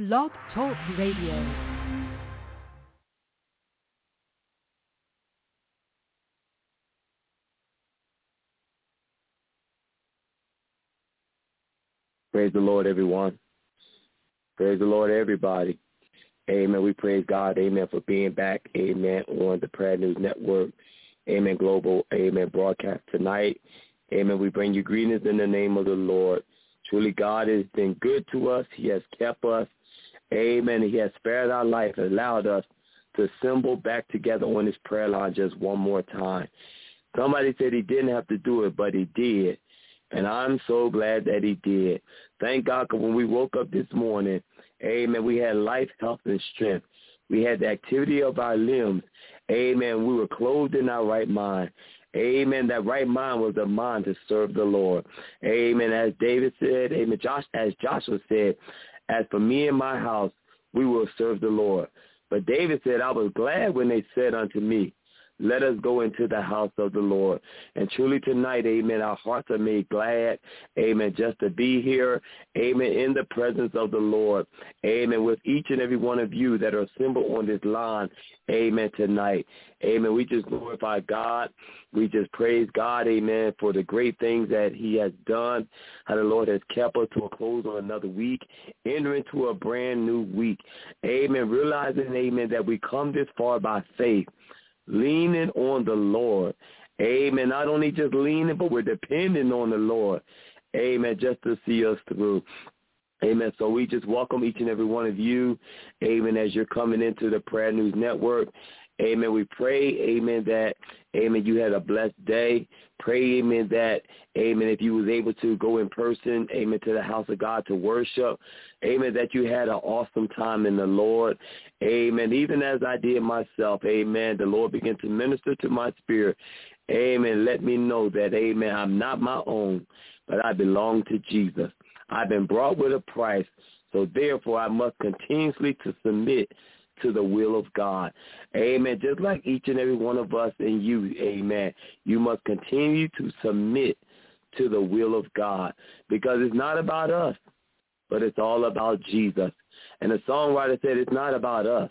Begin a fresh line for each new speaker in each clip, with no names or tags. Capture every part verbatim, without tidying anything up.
Blog Talk Radio.
Praise the Lord, everyone. Praise the Lord, everybody. Amen. We praise God, amen, for being back, amen, on the Prayer News Network, amen, global, amen, broadcast tonight. Amen. We bring you greetings in the name of the Lord. Truly, God has been good to us. He has kept us. Amen. He has spared our life and allowed us to assemble back together on this prayer line just one more time. Somebody said he didn't have to do it, but he did. And I'm so glad that he did. Thank God, because when we woke up this morning, amen, we had life, health, and strength. We had the activity of our limbs. Amen. We were clothed in our right mind. Amen. That right mind was a mind to serve the Lord. Amen. As David said, amen. Josh, as Joshua said, as for me and my house, we will serve the Lord. But David said, I was glad when they said unto me, let us go into the house of the Lord. And truly tonight, amen, our hearts are made glad, amen, just to be here, amen, in the presence of the Lord, amen, with each and every one of you that are assembled on this line, amen, tonight. Amen. We just glorify God. We just praise God, amen, for the great things that he has done, how the Lord has kept us to a close on another week, entering into a brand new week. Amen. Realizing, amen, that we come this far by faith, leaning on the Lord. Amen. Not only just leaning, but we're depending on the Lord. Amen. Just to see us through. Amen. So we just welcome each and every one of you. Amen. As you're coming into the Prayer News Network. Amen. We pray, amen, that, amen, you had a blessed day. Pray, amen, that, amen, if you was able to go in person, amen, to the house of God to worship, amen, that you had an awesome time in the Lord. Amen. Even as I did myself, amen, the Lord began to minister to my spirit. Amen. Let me know that, amen, I'm not my own, but I belong to Jesus. I've been brought with a price, so therefore I must continuously to submit to the will of God. Amen. Just like each and every one of us and you, amen, you must continue to submit to the will of God, because it's not about us, but it's all about Jesus. And the songwriter said it's not about us,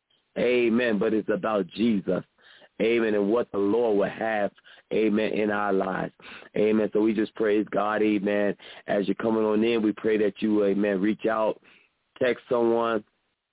amen, but it's about Jesus. Amen. And what the Lord will have, amen, in our lives. Amen. So we just praise God, amen. As you're coming on in, we pray that you, amen, reach out, text someone,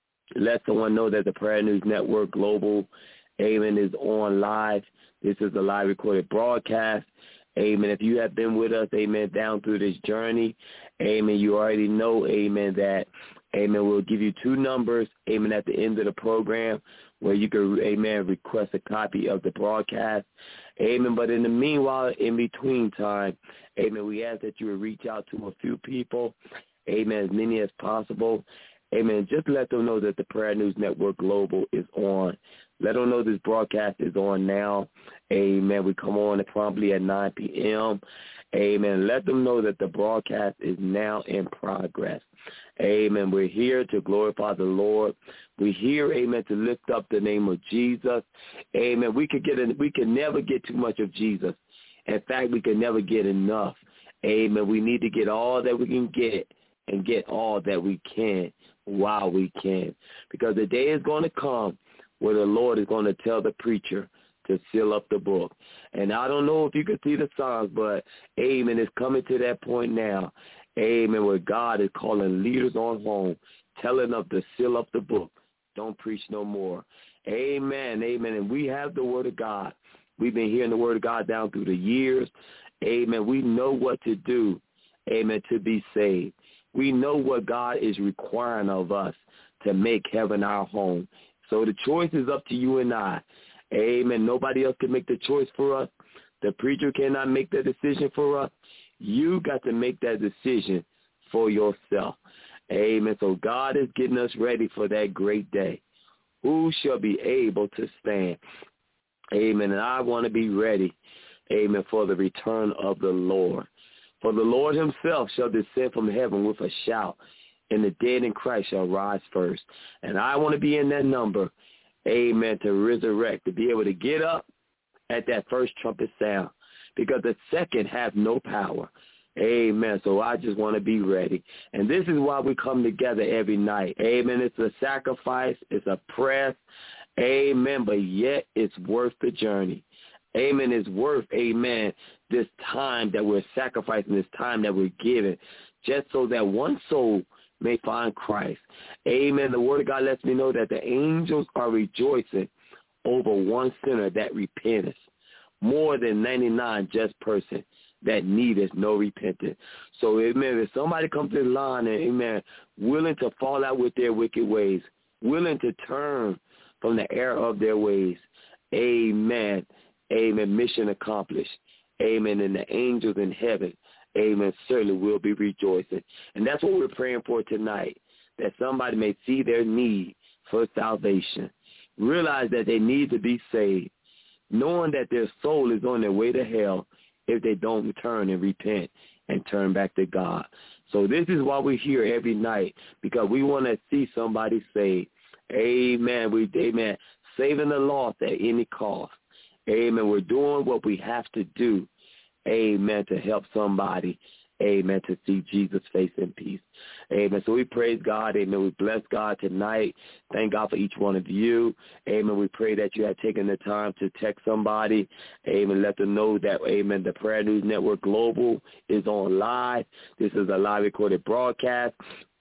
let someone know that the Prayer News Network Global, amen, is on live. This is a live recorded broadcast. Amen. If you have been with us, amen, down through this journey, amen, you already know, amen, that, amen, we'll give you two numbers, amen, at the end of the program where you can, amen, request a copy of the broadcast. Amen. But in the meanwhile, in between time, amen, we ask that you will reach out to a few people, amen, as many as possible. Amen. Just let them know that the Prayer News Network Global is on. Let them know this broadcast is on now. Amen. We come on promptly at nine p.m. Amen. Let them know that the broadcast is now in progress. Amen. We're here to glorify the Lord. We're here, amen, to lift up the name of Jesus. Amen. We could get in, we can never get too much of Jesus. In fact, we can never get enough. Amen. We need to get all that we can get and get all that we can while we can. Because the day is going to come where the Lord is going to tell the preacher to seal up the book. And I don't know if you can see the signs, but, amen, it's coming to that point now. Amen, where God is calling leaders on home, telling them to seal up the book. Don't preach no more. Amen, amen. And we have the word of God. We've been hearing the word of God down through the years. Amen. We know what to do, amen, to be saved. We know what God is requiring of us to make heaven our home. So the choice is up to you and I. Amen. Nobody else can make the choice for us. The preacher cannot make the decision for us. You got to make that decision for yourself. Amen. So God is getting us ready for that great day. Who shall be able to stand? Amen. And I want to be ready, amen, for the return of the Lord. For the Lord himself shall descend from heaven with a shout, and the dead in Christ shall rise first. And I want to be in that number, amen, to resurrect, to be able to get up at that first trumpet sound, because the second have no power. Amen. So I just want to be ready. And this is why we come together every night. Amen. It's a sacrifice. It's a press. Amen. But yet it's worth the journey. Amen. It's worth, amen, this time that we're sacrificing, this time that we're giving, just so that one soul may find Christ. Amen. The word of God lets me know that the angels are rejoicing over one sinner that repenteth, more than ninety-nine just person that needeth no repentance. So, amen, if somebody comes to the line and, amen, willing to fall out with their wicked ways, willing to turn from the error of their ways, amen, amen, mission accomplished. Amen. And the angels in heaven, amen, certainly will be rejoicing. And that's what we're praying for tonight, that somebody may see their need for salvation, realize that they need to be saved, knowing that their soul is on their way to hell if they don't return and repent and turn back to God. So this is why we're here every night, because we want to see somebody saved. Amen. We, amen, saving the lost at any cost. Amen. We're doing what we have to do, amen, to help somebody, amen, to see Jesus' face in peace. Amen. So we praise God. Amen. We bless God tonight. Thank God for each one of you. Amen. We pray that you have taken the time to text somebody. Amen. Let them know that, amen, the Prayer News Network Global is on live. This is a live recorded broadcast.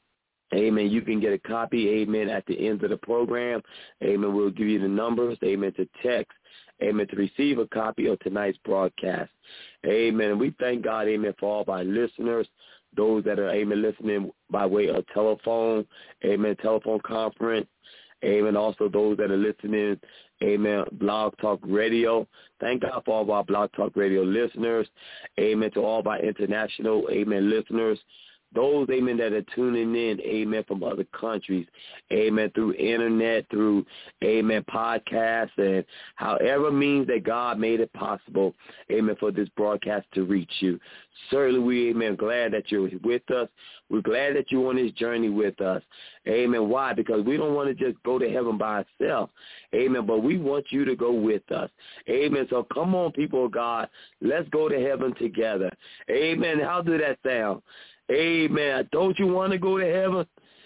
Amen. You can get a copy, amen, at the end of the program. Amen. We'll give you the numbers, amen, to text, amen, to receive a copy of tonight's broadcast. Amen. And we thank God, amen, for all of our listeners, those that are, amen, listening by way of telephone, amen, telephone conference, amen, also those that are listening, amen, Blog Talk Radio. Thank God for all of our Blog Talk Radio listeners. Amen, to all of our international, amen, listeners. Those, amen, that are tuning in, amen, from other countries, amen, through internet, through, amen, podcasts, and however means that God made it possible, amen, for this broadcast to reach you. Certainly we, amen, glad that you're with us. We're glad that you're on this journey with us. Amen. Why? Because we don't want to just go to heaven by ourselves. Amen. But we want you to go with us. Amen. So come on, people of God. Let's go to heaven together. Amen. How does that sound? Amen. Don't you want to go to heaven?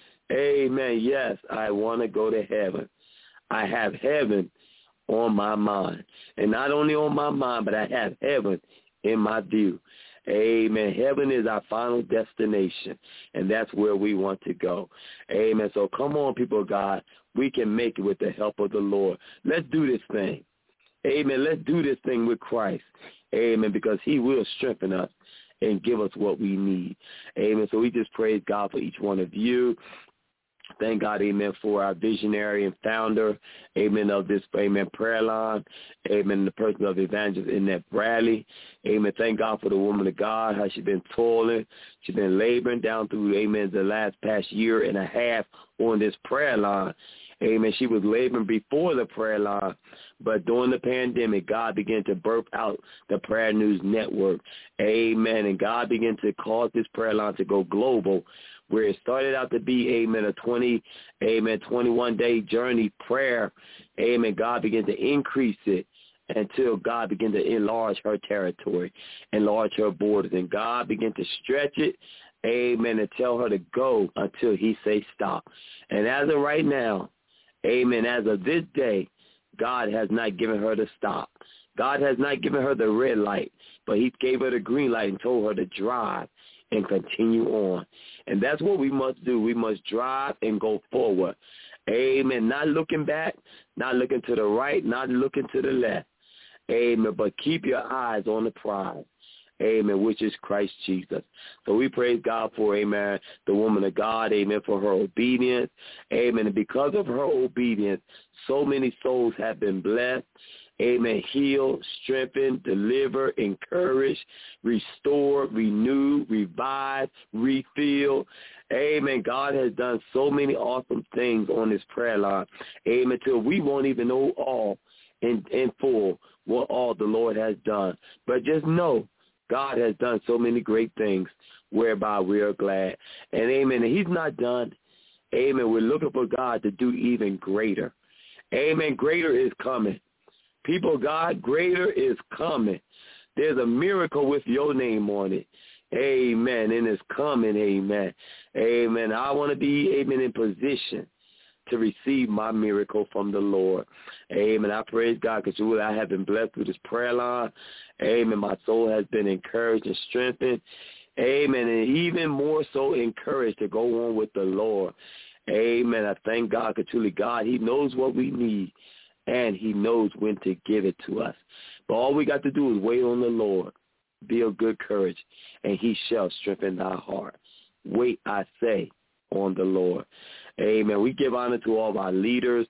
Amen. Yes, I want to go to heaven. I have heaven on my mind. And not only on my mind, but I have heaven in my view. Amen. Heaven is our final destination, and that's where we want to go. Amen. So come on, people of God. We can make it with the help of the Lord. Let's do this thing. Amen. Let's do this thing with Christ. Amen. Because he will strengthen us and give us what we need. Amen. So we just praise God for each one of you. Thank God, amen, for our visionary and founder, amen, of this, amen, prayer line, amen, the person of Evangelist Annette Bradley. Amen. Thank God for the woman of God, how she's been toiling. She's been laboring down through, amen, the last past year and a half on this prayer line. Amen. She was laboring before the prayer line, but during the pandemic, God began to birth out the Prayer News Network. Amen. And God began to cause this prayer line to go global, where it started out to be, amen, a twenty, amen, twenty-one day journey prayer. Amen. God began to increase it until God began to enlarge her territory, enlarge her borders, and God began to stretch it, amen, and tell her to go until he say stop. And as of right now, amen, as of this day, God has not given her the stop. God has not given her the red light, but he gave her the green light and told her to drive and continue on. And that's what we must do. We must drive and go forward. Amen. Not looking back, not looking to the right, not looking to the left. Amen. But keep your eyes on the prize. Amen, which is Christ Jesus. So we praise God for, amen, the woman of God, amen, for her obedience. Amen. And because of her obedience, so many souls have been blessed. Amen. Healed, strengthened, delivered, encouraged, restored, renewed, revived, refilled. Amen. God has done so many awesome things on this prayer line. Amen. Till we won't even know all in, in full what all the Lord has done. But just know God has done so many great things whereby we are glad. And amen. And he's not done. Amen. We're looking for God to do even greater. Amen. Greater is coming. People of God, greater is coming. There's a miracle with your name on it. Amen. And it's coming. Amen. Amen. I want to be, amen, in position to receive my miracle from the Lord. Amen. I praise God because really I have been blessed with this prayer line. Amen. My soul has been encouraged and strengthened. Amen. And even more so encouraged to go on with the Lord. Amen. I thank God because truly God, he knows what we need and he knows when to give it to us. But all we got to do is wait on the Lord. Be of good courage, and he shall strengthen thy heart. Wait, I say, on the Lord. Amen. We give honor to all of our leaders.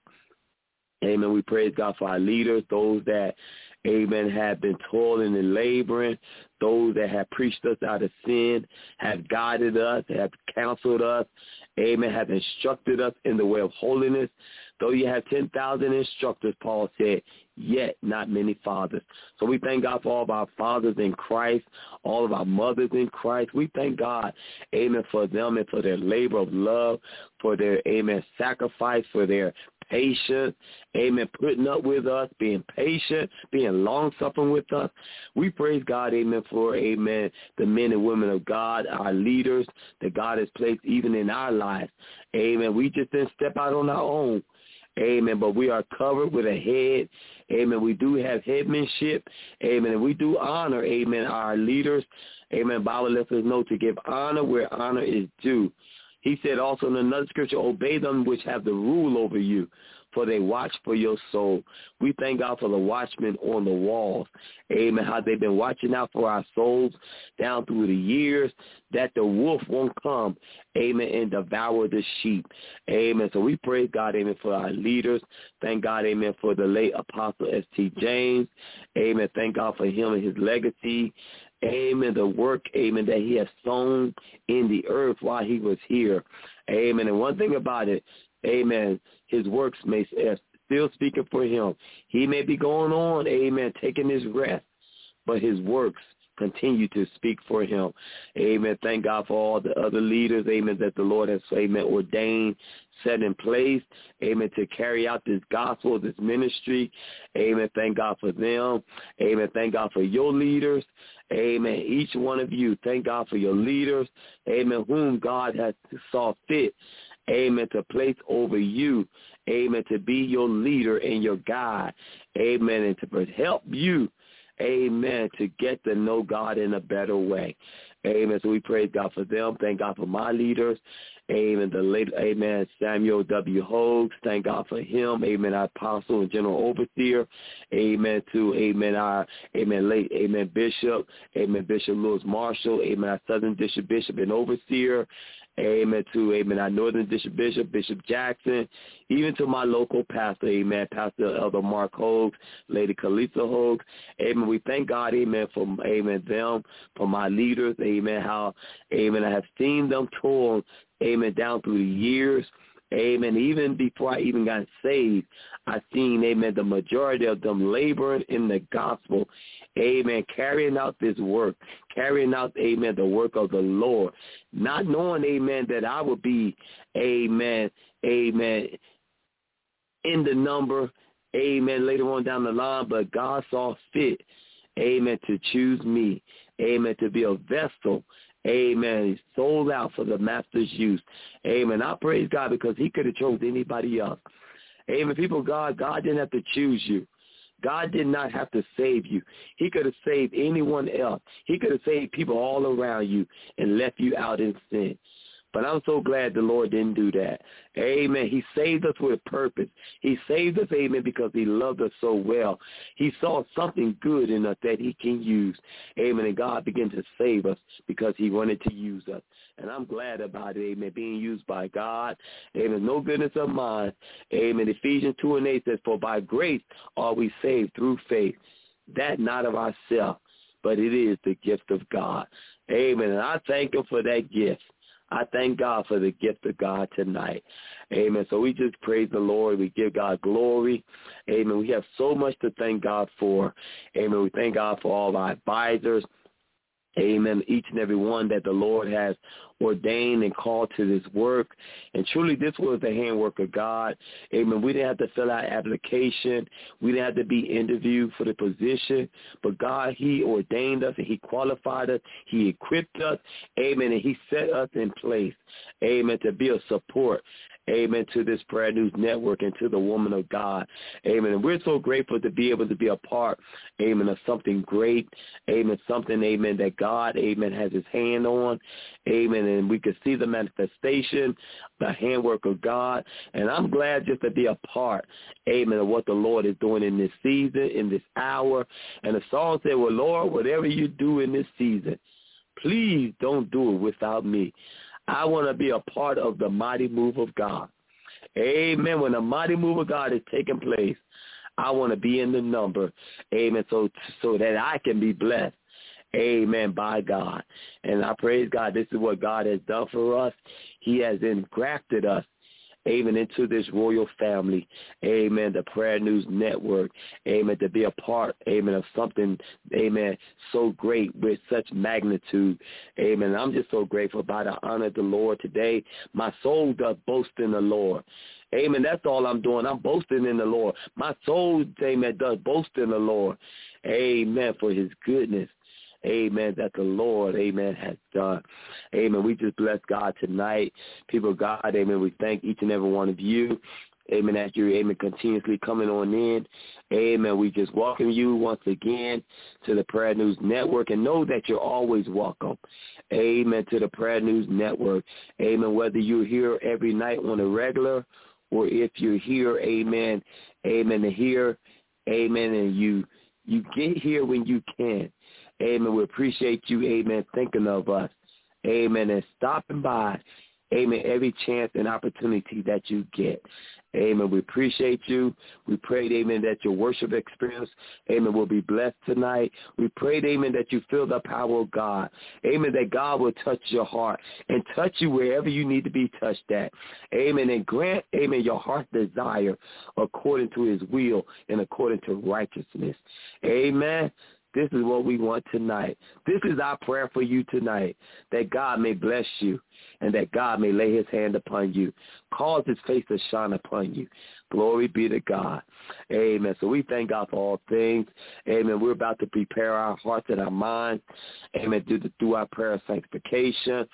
Amen. We praise God for our leaders, those that, amen, have been toiling and laboring, those that have preached us out of sin, have guided us, have counseled us, amen, have instructed us in the way of holiness. Though you have ten thousand instructors, Paul said, yet not many fathers. So we thank God for all of our fathers in Christ, all of our mothers in Christ. We thank God, amen, for them and for their labor of love, for their, amen, sacrifice, for their patience, amen, putting up with us, being patient, being long-suffering with us. We praise God, amen, for, amen, the men and women of God, our leaders that God has placed even in our lives. Amen. We just didn't step out on our own. Amen. But we are covered with a head. Amen. We do have headmanship. Amen. And we do honor, amen, our leaders. Amen. Bible lets us know to give honor where honor is due. He said also in another scripture, obey them which have the rule over you, for they watch for your soul. We thank God for the watchmen on the walls. Amen. How they've been watching out for our souls down through the years, that the wolf won't come, amen, and devour the sheep. Amen. So we praise God, amen, for our leaders. Thank God, amen, for the late Apostle S T James. Amen. Thank God for him and his legacy. Amen. The work, amen, that he has sown in the earth while he was here. Amen. And one thing about it, amen, his works may still speaking for him. He may be going on, amen, taking his rest, but his works continue to speak for him. Amen. Thank God for all the other leaders, amen, that the Lord has, amen, ordained, set in place, amen, to carry out this gospel, this ministry. Amen. Thank God for them. Amen. Thank God for your leaders. Amen. Each one of you, thank God for your leaders. Amen. Whom God has saw fit, amen, to place over you. Amen. To be your leader and your guide. Amen. And to help you, amen, to get to know God in a better way. Amen. So we praise God for them. Thank God for my leaders. Amen. The late, amen, Samuel W. Hogues. Thank God for him. Amen. Our apostle and general overseer. Amen. To, amen, our, amen, late, amen, bishop. Amen. Bishop Lewis Marshall. Amen. Our southern district bishop and overseer. Amen. To, amen, our northern district bishop, Bishop Jackson. Even to my local pastor, amen, Pastor Elder Mark Hogues, Lady Kalisa Hogues. Amen. We thank God, amen, for, amen, them, for my leaders. Amen. How, amen, I have seen them toil, amen, down through the years. Amen. Even before I even got saved, I seen, amen, the majority of them laboring in the gospel. Amen. Carrying out this work, carrying out, amen, the work of the Lord. Not knowing, amen, that I would be, amen, amen, in the number, amen, later on down the line, but God saw fit, amen, to choose me, amen, to be a vessel. Amen. He's sold out for the master's use. Amen. I praise God because he could have chosen anybody else. Amen. People of God, God didn't have to choose you. God did not have to save you. He could have saved anyone else. He could have saved people all around you and left you out in sin. But I'm so glad the Lord didn't do that. Amen. He saved us with a purpose. He saved us, amen, because he loved us so well. He saw something good in us that he can use. Amen. And God began to save us because he wanted to use us. And I'm glad about it, amen, being used by God. Amen. No goodness of mine. Amen. Ephesians two and eight says, for by grace are we saved through faith, that not of ourselves, but it is the gift of God. Amen. And I thank him for that gift. I thank God for the gift of God tonight. Amen. So we just praise the Lord. We give God glory. Amen. We have so much to thank God for. Amen. We thank God for all of our advisors. Amen. Each and every one that the Lord has ordained and called to this work. And truly, this was the handwork of God. Amen. We didn't have to fill out application. We didn't have to be interviewed for the position. But God, he ordained us and he qualified us. He equipped us. Amen. And he set us in place. Amen. To be a support. Amen, to this Prayer News Network and to the woman of God. Amen. And we're so grateful to be able to be a part, amen, of something great. Amen, something, amen, that God, amen, has his hand on. Amen, and we can see the manifestation, the handwork of God. And I'm glad just to be a part, amen, of what the Lord is doing in this season, in this hour. And the song said, well, Lord, whatever you do in this season, please don't do it without me. I want to be a part of the mighty move of God. Amen. When the mighty move of God is taking place, I want to be in the number. Amen. So so that I can be blessed. Amen. By God. And I praise God. This is what God has done for us. He has engrafted us. Amen, into this royal family, amen, the Prayer News Network, amen, to be a part, amen, of something, amen, so great with such magnitude, amen. I'm just so grateful by the honor of the Lord today. My soul does boast in the Lord. Amen, that's all I'm doing. I'm boasting in the Lord. My soul, amen, does boast in the Lord, amen, for his goodness. Amen, that the Lord, amen, has done. Amen, we just bless God tonight. People of God, amen, we thank each and every one of you. Amen, as you're, amen, continuously coming on in. Amen, we just welcome you once again to the Prayer News Network, and know that you're always welcome. Amen, to the Prayer News Network. Amen, whether you're here every night on a regular, or if you're here, amen, amen, to hear, amen, and you you get here when you can. Amen. We appreciate you, amen, thinking of us. Amen. And stopping by, amen, every chance and opportunity that you get. Amen. We appreciate you. We pray, amen, that your worship experience, amen, will be blessed tonight. We pray, amen, that you feel the power of God. Amen, that God will touch your heart and touch you wherever you need to be touched at. Amen. And grant, amen, your heart's desire according to his will and according to righteousness. Amen. This is what we want tonight. This is our prayer for you tonight, that God may bless you and that God may lay his hand upon you, cause his face to shine upon you. Glory be to God. Amen. So we thank God for all things. Amen. We're about to prepare our hearts and our minds, amen, through, the, through our prayer of sanctification.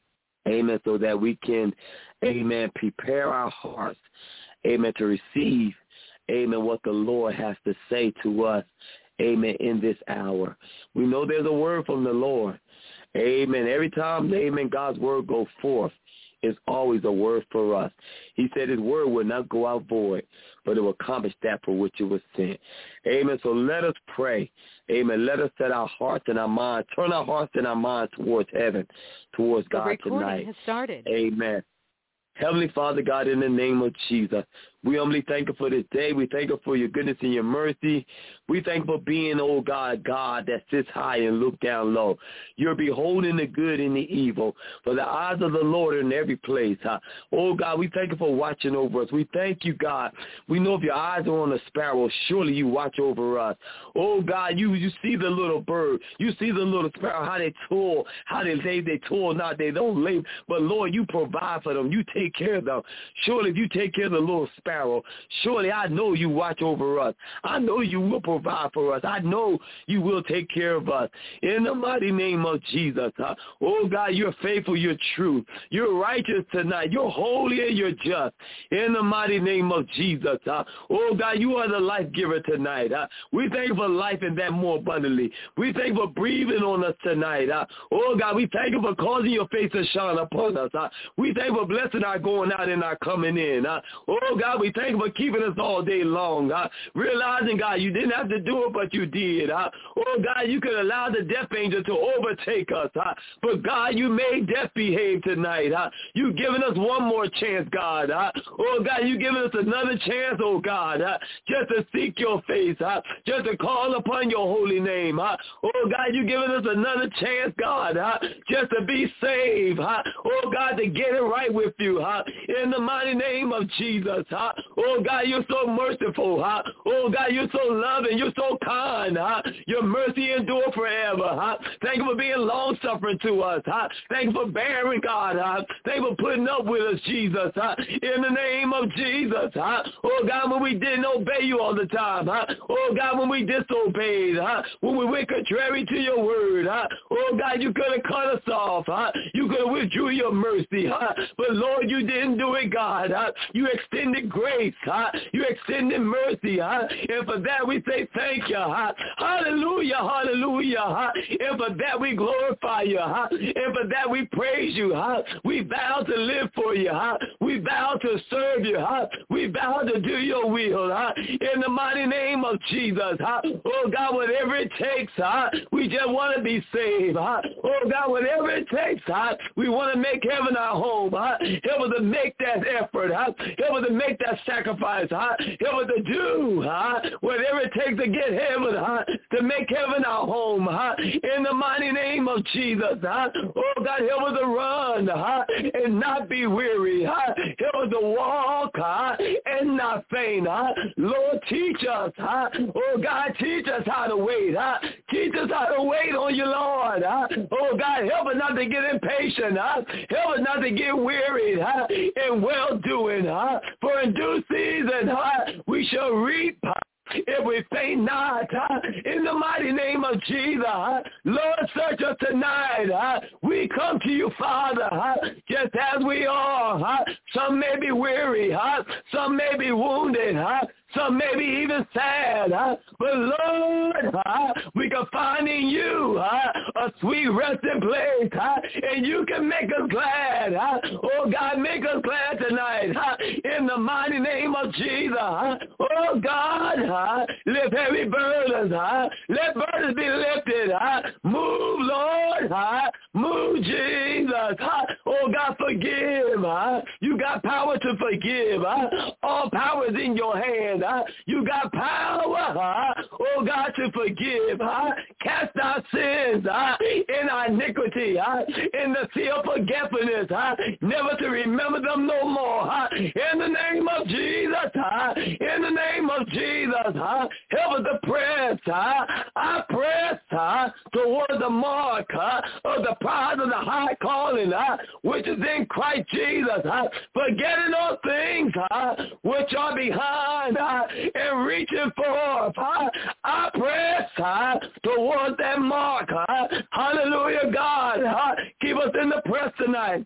Amen, so that we can, amen, prepare our hearts, amen, to receive, amen, what the Lord has to say to us. Amen, in this hour. We know there's a word from the Lord. Amen. Every time, amen, God's word goes forth, it's always a word for us. He said his word will not go out void, but it will accomplish that for which it was sent. Amen. So let us pray. Amen. Let us set our hearts and our minds, turn our hearts and our minds towards heaven, towards God tonight.
The recording has started.
Amen. Heavenly Father, God, in the name of Jesus, we humbly thank you for this day. We thank you for your goodness and your mercy. We thank you for being, oh God, God that sits high and look down low. You're beholding the good and the evil, for the eyes of the Lord are in every place. Huh? Oh God, we thank you for watching over us. We thank you, God. We know if your eyes are on a sparrow, surely you watch over us. Oh God, you you see the little bird. You see the little sparrow, how they toil, how they lay, they toil not, they don't labor. But Lord, you provide for them. You take care of them. Surely if you take care of the little sparrow, surely I know you watch over us. I know you will provide for us. I know you will take care of us. In the mighty name of Jesus. Huh? Oh God, you're faithful, you're true. You're righteous tonight. You're holy and you're just. In the mighty name of Jesus. Huh? Oh God, you are the life giver tonight. Huh? We thank you for life and that more abundantly. We thank you for breathing on us tonight. Huh? Oh God, we thank you for causing your face to shine upon us. Huh? We thank you for blessing our going out and our coming in. Huh? Oh God, we thank you for keeping us all day long. Huh? Realizing, God, you didn't have to do it, but you did. Huh? Oh God, you could allow the death angel to overtake us. Huh? But God, you made death behave tonight. Huh? You've given us one more chance, God. Huh? Oh God, you've given us another chance, oh God, huh? Just to seek your face, huh? Just to call upon your holy name. Huh? Oh God, you've given us another chance, God, huh? Just to be saved. Huh? Oh God, to get it right with you. Huh? In the mighty name of Jesus. Huh? Oh, God, you're so merciful. Huh? Oh, God, you're so loving. You're so kind. Huh? Your mercy endure forever. Huh? Thank you for being long-suffering to us. Huh? Thank you for bearing, God. Huh? Thank you for putting up with us, Jesus. Huh? In the name of Jesus. Huh? Oh, God, when we didn't obey you all the time. Huh? Oh, God, when we disobeyed. Huh? When we went contrary to your word. Huh? Oh, God, you could have cut us off. Huh? You could have withdrew your mercy. Huh? But, Lord, you didn't do it, God. Huh? You extended grace. Huh? You extended mercy. Huh? And for that, we say thank you. Huh? Hallelujah, hallelujah. Huh? And for that, we glorify you. Huh? And for that, we praise you. Huh? We vow to live for you. Huh? We vow to serve you. Huh? We vow to do your will. Huh? In the mighty name of Jesus. Huh? Oh, God, whatever it takes, huh? We just want to be saved. Huh? Oh, God, whatever it takes, huh? We want to make heaven our home. Huh? Help us to make that effort. Huh? Help us to make that sacrifice. Huh? Help us to do huh? whatever it takes to get heaven, huh? to make heaven our home. Huh? In the mighty name of Jesus. Huh? Oh, God, help us to run huh? and not be weary. Huh? Help us to walk huh? and not faint. Huh? Lord, teach us. Huh? Oh, God, teach us how to wait. Huh? Teach us how to wait on you, Lord. Huh? Oh, God, help us not to get impatient. Huh? Help us not to get wearied huh? in well-doing. Huh? For in due season huh? we shall reap. Huh? If we faint not, huh? in the mighty name of Jesus, huh? Lord, search us tonight. Huh? We come to you, Father, huh? just as we are. Huh? Some may be weary, huh? some may be wounded, huh? some may be even sad, huh? but Lord, huh? we can find in you huh? a sweet resting place, huh? and you can make us glad. Huh? Oh, God, make us glad tonight huh? in the mighty name of Jesus. Huh? Oh, God, huh? lift heavy burdens. Huh? Let burdens be lifted. Huh? Move, Lord. Huh? Move, Jesus. Huh? Oh, God, forgive. Huh? You got power to forgive. Huh? All power is in your hand. Huh? You got power, huh? oh, God, to forgive. Huh? Cast our sins huh? in our iniquity, huh? in the sea of forgetfulness, huh? never to remember them no more. Huh? In the name of Jesus, huh? in the name of Jesus, huh? help us to press. Huh? I press huh? toward the mark huh? of the prize of the high calling, huh? which is in Christ Jesus, huh? forgetting all things huh? which are behind huh? and reaching forth. Huh? I press huh? toward that mark. Huh? Hallelujah, God. Huh? Keep us in the press tonight.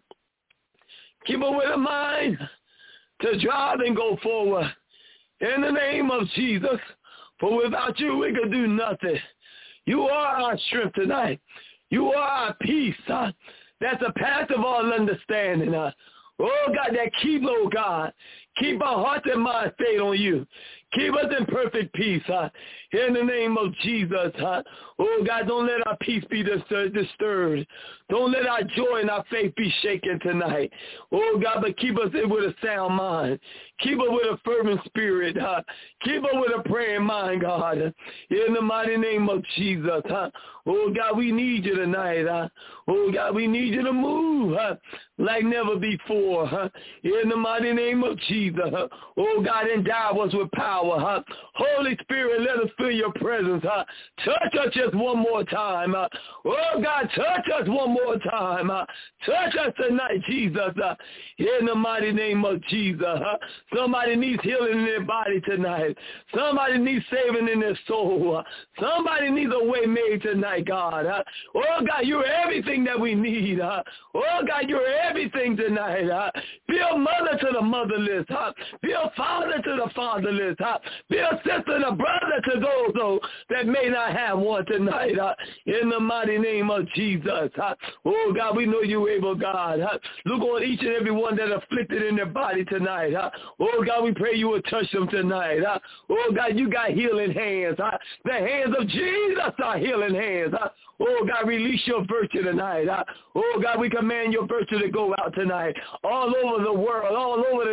Keep us with a mind to drive and go forward. In the name of Jesus, for without you we could do nothing. You are our strength tonight. You are our peace. Huh? That's a path of all understanding. Huh? Oh, God, that keep, oh, God. Keep our hearts and minds stayed on you. Keep us in perfect peace, huh? In the name of Jesus, huh? Oh, God, don't let our peace be disturbed. Don't let our joy and our faith be shaken tonight. Oh, God, but keep us in with a sound mind. Keep us with a fervent spirit, huh? Keep us with a praying mind, God. In the mighty name of Jesus, huh? Oh, God, we need you tonight, huh? Oh, God, we need you to move, huh? Like never before, huh? In the mighty name of Jesus, huh? Oh, God, endow us with power, huh? Holy Spirit, let us feel your presence, huh? Touch us just one more time, huh? Oh, God, touch us one more time, huh? Touch us tonight, Jesus, huh? In the mighty name of Jesus, huh? Somebody needs healing in their body tonight. Somebody needs saving in their soul. Huh? Somebody needs a way made tonight, God. Huh? Oh, God, you're everything that we need. Huh? Oh, God, you're everything tonight. Huh? Be a mother to the motherless. Huh? Be a father to the fatherless. Huh? Be a sister and a brother to those oh, that may not have one tonight. Huh? In the mighty name of Jesus. Huh? Oh, God, we know you're able, God. Huh? Look on each and every one that afflicted in their body tonight. Huh? Oh, God, we pray you will touch them tonight. Huh? Oh, God, you got healing hands. Huh? The hands of Jesus are healing hands. Huh? Oh, God, release your virtue tonight. Huh? Oh, God, we command your virtue to go out tonight all over the world, all over the nation.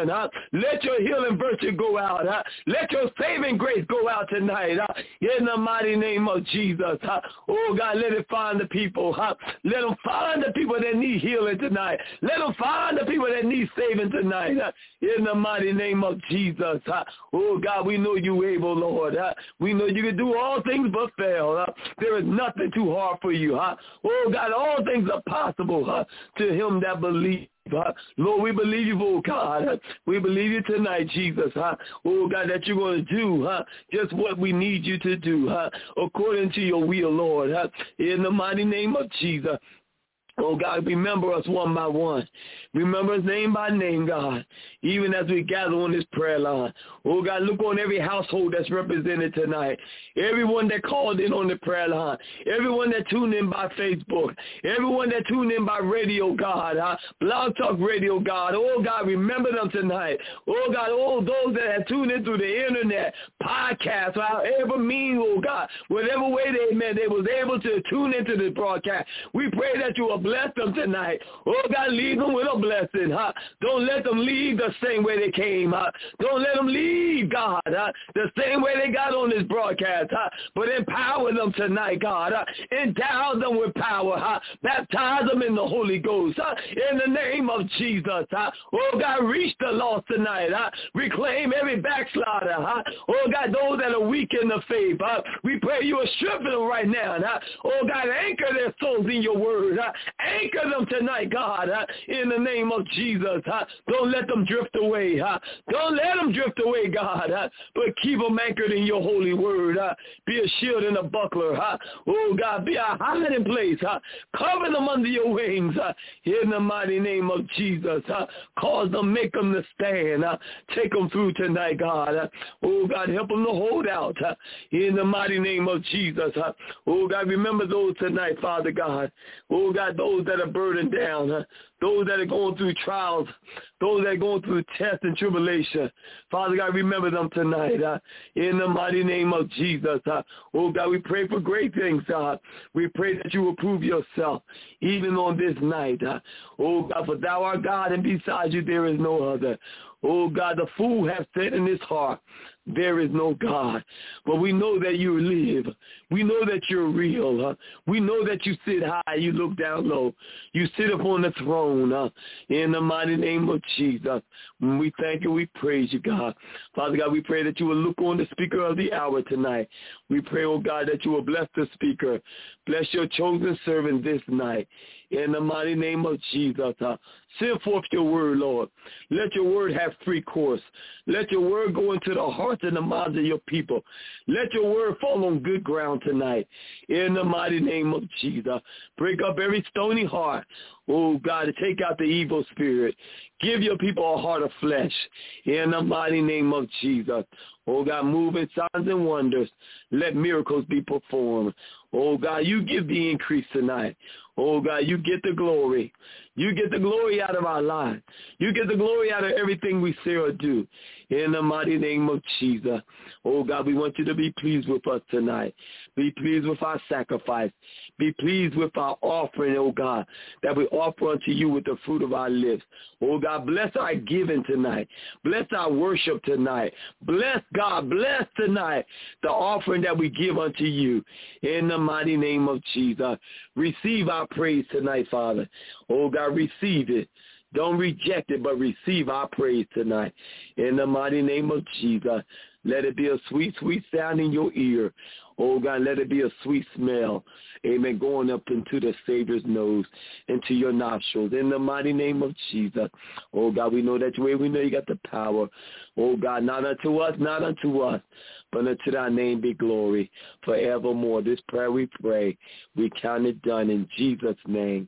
salvation. Huh? Let your healing virtue go out. Huh? Let your saving grace go out tonight. Huh? In the mighty name of Jesus. Huh? Oh, God, let it find the people. Huh? Let them find the people that need healing tonight. Let them find the people that need saving tonight. Huh? In the mighty name of Jesus. Huh? Oh, God, we know you able, Lord. Huh? We know you can do all things but fail. Huh? There is nothing too hard for you. Huh? Oh, God, all things are possible huh? to him that believes. Uh, Lord, we believe you, oh God. Uh, we believe you tonight, Jesus. Uh, oh God, that you're going to do uh, just what we need you to do uh, according to your will, Lord. Uh, in the mighty name of Jesus. Oh, God, remember us one by one. Remember us name by name, God, even as we gather on this prayer line. Oh, God, look on every household that's represented tonight. Everyone that called in on the prayer line. Everyone that tuned in by Facebook. Everyone that tuned in by radio, God. Huh? Blog Talk Radio, God. Oh, God, remember them tonight. Oh, God, all those that have tuned in through the internet, podcasts, however mean, oh, God, whatever way they meant, they was able to tune into this broadcast. We pray that you will bless them tonight. Oh, God, leave them with a blessing. Huh? Don't let them leave the same way they came. Huh? Don't let them leave, God, huh? the same way they got on this broadcast. Huh? But empower them tonight, God. Huh? Endow them with power. Huh? Baptize them in the Holy Ghost. Huh? In the name of Jesus. Huh? Oh, God, reach the lost tonight. Huh? Reclaim every backslider. Huh? Oh, God, those that are weak in the faith. Huh? We pray you will strengthen them right now. Huh? Oh, God, anchor their souls in your word. Huh? Anchor them tonight, God, uh, in the name of Jesus. Uh, don't let them drift away. Uh, don't let them drift away, God, uh, but keep them anchored in your holy word. Uh, be a shield and a buckler. Uh, oh, God, be a hiding place. Uh, cover them under your wings uh, in the mighty name of Jesus. Uh, cause them, make them to stand. Uh, take them through tonight, God. Uh, oh, God, help them to hold out uh, in the mighty name of Jesus. Uh, oh, God, remember those tonight, Father God. Oh, God, those that are burdened down, huh? Those that are going through trials, those that are going through tests and tribulation. Father God, remember them tonight uh, in the mighty name of Jesus. Uh, oh, God, we pray for great things, God. We pray that you will prove yourself even on this night. Uh, oh, God, for thou art God, and beside you there is no other. Oh, God, the fool has said in his heart, there is no God. But we know that you live. We know that you're real. Huh? We know that you sit high, you look down low. You sit upon the throne huh? in the mighty name of Jesus. We thank you, we praise you, God. Father God, we pray that you will look on the speaker of the hour tonight. We pray, oh God, that you will bless the speaker. Bless your chosen servant this night. In the mighty name of Jesus, uh, send forth your word, Lord. Let your word have free course. Let your word go into the hearts and the minds of your people. Let your word fall on good ground tonight. In the mighty name of Jesus, break up every stony heart. Oh, God, to take out the evil spirit. Give your people a heart of flesh. In the mighty name of Jesus. Oh, God, move in signs and wonders. Let miracles be performed. Oh, God, you give the increase tonight. Oh, God, you get the glory. You get the glory out of our lives. You get the glory out of everything we say or do. In the mighty name of Jesus. Oh, God, we want you to be pleased with us tonight. Be pleased with our sacrifice. Be pleased with our offering, oh, God, that we offer unto you with the fruit of our lips. Oh, God, bless our giving tonight. Bless our worship tonight. Bless, God, bless tonight the offering that we give unto you. In the mighty name of Jesus. Receive our praise tonight, Father. Oh, God, receive it. Don't reject it, but receive our praise tonight. In the mighty name of Jesus, let it be a sweet, sweet sound in your ear. Oh, God, let it be a sweet smell. Amen. Going up into the Savior's nose, into your nostrils. In the mighty name of Jesus. Oh, God, we know that you we know you got the power. Oh, God, not unto us, not unto us, but unto thy name be glory forevermore. This prayer we pray. We count it done in Jesus' name.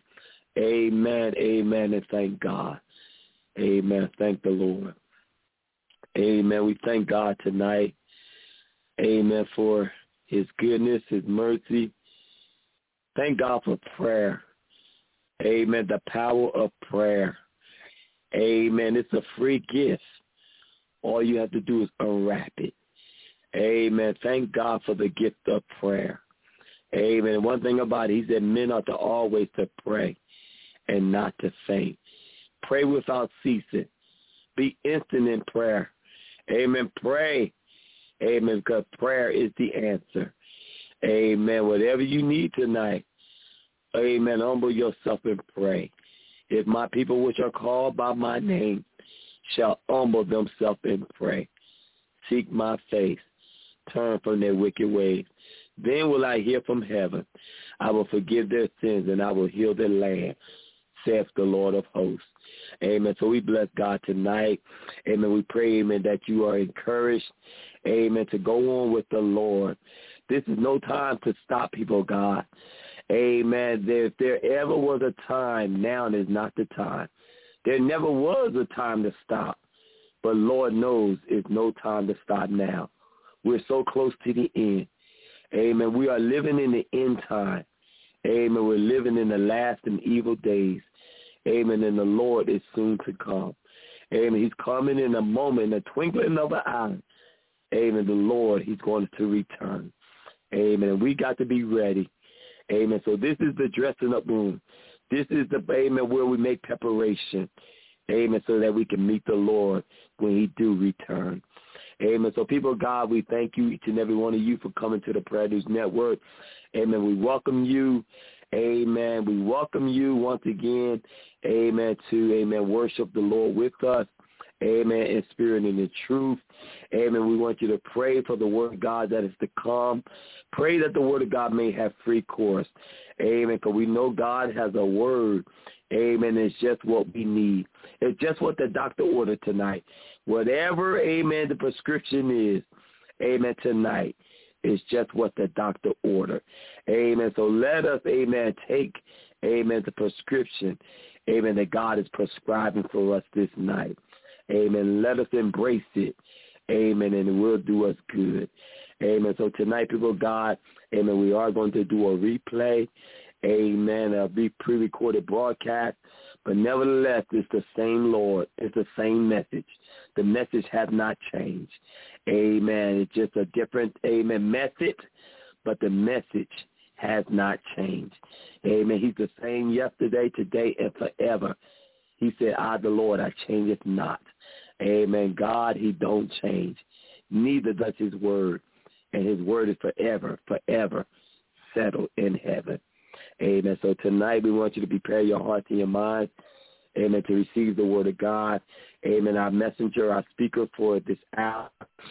Amen, amen, and thank God. Amen. Thank the Lord. Amen. We thank God tonight. Amen, for his goodness, his mercy. Thank God for prayer. Amen. The power of prayer. Amen. It's a free gift. All you have to do is unwrap it. Amen. Thank God for the gift of prayer. Amen. One thing about it, he said men ought to always to pray and not to faint. Pray without ceasing. Be instant in prayer. Amen. Pray. Amen. Because prayer is the answer. Amen. Whatever you need tonight, amen, humble yourself and pray. If my people which are called by my name shall humble themselves and pray, seek my face, turn from their wicked ways, then will I hear from heaven. I will forgive their sins and I will heal their land, saith the Lord of hosts. Amen. So we bless God tonight. Amen. We pray, amen, that you are encouraged, amen, to go on with the Lord. This is no time to stop, people of God. Amen. There, if there ever was a time, now is not the time. There never was a time to stop. But Lord knows it's no time to stop now. We're so close to the end. Amen. We are living in the end time. Amen. We're living in the last and evil days. Amen. And the Lord is soon to come. Amen. He's coming in a moment, in a twinkling of an eye. Amen. The Lord, he's going to return. Amen. And we got to be ready. Amen. So this is the dressing up room. This is the, amen, where we make preparation. Amen. So that we can meet the Lord when he do return. Amen. So people of God, we thank you, each and every one of you, for coming to the Prayer News Network. Amen. We welcome you. Amen. We welcome you once again. Amen. To, amen, worship the Lord with us. Amen. In spirit and in truth. Amen. We want you to pray for the word of God that is to come. Pray that the word of God may have free course. Amen. Because we know God has a word. Amen. It's just what we need. It's just what the doctor ordered tonight. Whatever, amen, the prescription is, amen, tonight, is just what the doctor ordered. Amen. So let us, amen, take, amen, the prescription, amen, that God is prescribing for us this night. Amen. Let us embrace it. Amen. And it will do us good. Amen. So tonight, people of God, amen, we are going to do a replay. Amen. A pre-recorded broadcast. But nevertheless, it's the same Lord. It's the same message. The message has not changed. Amen. It's just a different, amen, message, but the message has not changed. Amen. He's the same yesterday, today, and forever. He said, I, the Lord, I change it not. Amen. God, he don't change. Neither does his word. And his word is forever, forever settled in heaven. Amen. So tonight we want you to prepare your heart and your mind, amen, to receive the word of God. Amen. Our messenger, our speaker for this hour,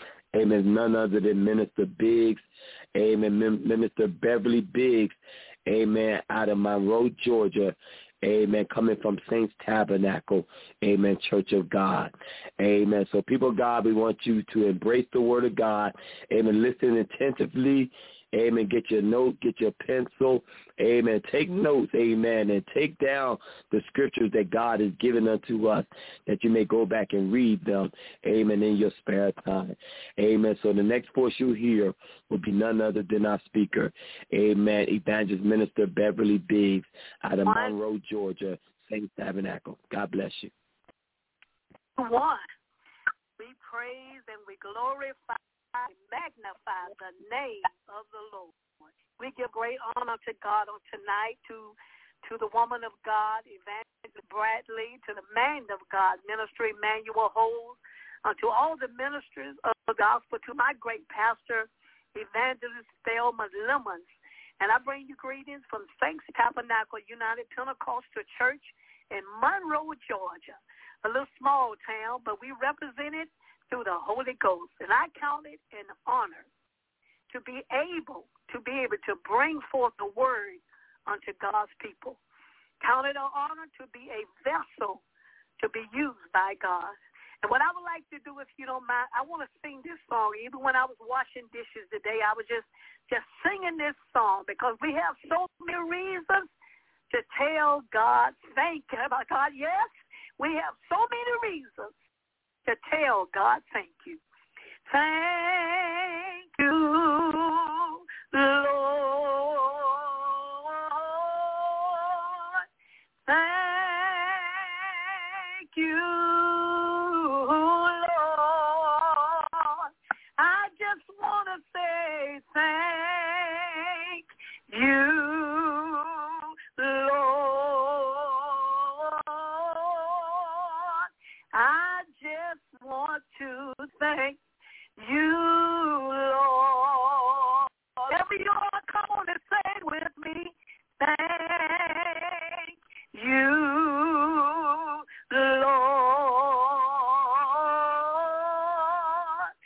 amen, none other than Minister Biggs. Amen. Minister Beverly Biggs, amen, out of Monroe, Georgia. Amen. Coming from Saints Tabernacle. Amen. Church of God. Amen. So people of God, we want you to embrace the word of God. Amen. Listen attentively. Amen. Get your note, get your pencil. Amen. Take notes. Amen. And take down the scriptures that God has given unto us, that you may go back and read them. Amen. In your spare time. Amen. So the next voice you hear will be none other than our speaker. Amen. Evangelist Minister Beverly Biggs out of Monroe, Georgia, Saints Tabernacle. God bless you.
One, we praise and we glorify, magnify the name of the Lord. We give great honor to God on tonight, to to the woman of God, Evangelist Bradley, to the man of God, Minister Emmanuel Holmes, uh, to all the ministers of the gospel, to my great pastor, Evangelist Thelma Lemons. And I bring you greetings from Saints Tabernacle United Pentecostal Church in Monroe, Georgia, a little small town, but we represent it through the Holy Ghost. And I count it an honor to be able to be able to bring forth the word unto God's people. Count it an honor to be a vessel to be used by God. And what I would like to do, if you don't mind, I want to sing this song. Even when I was washing dishes today, I was just, just singing this song because we have so many reasons to tell God thank you. God, yes, we have so many reasons to tell God thank you. Thank you, Lord. Thank you, Lord. I just want to say thank you, Lord. I just thank you, Lord. Wherever you are, come on and say it with me. Thank you, Lord.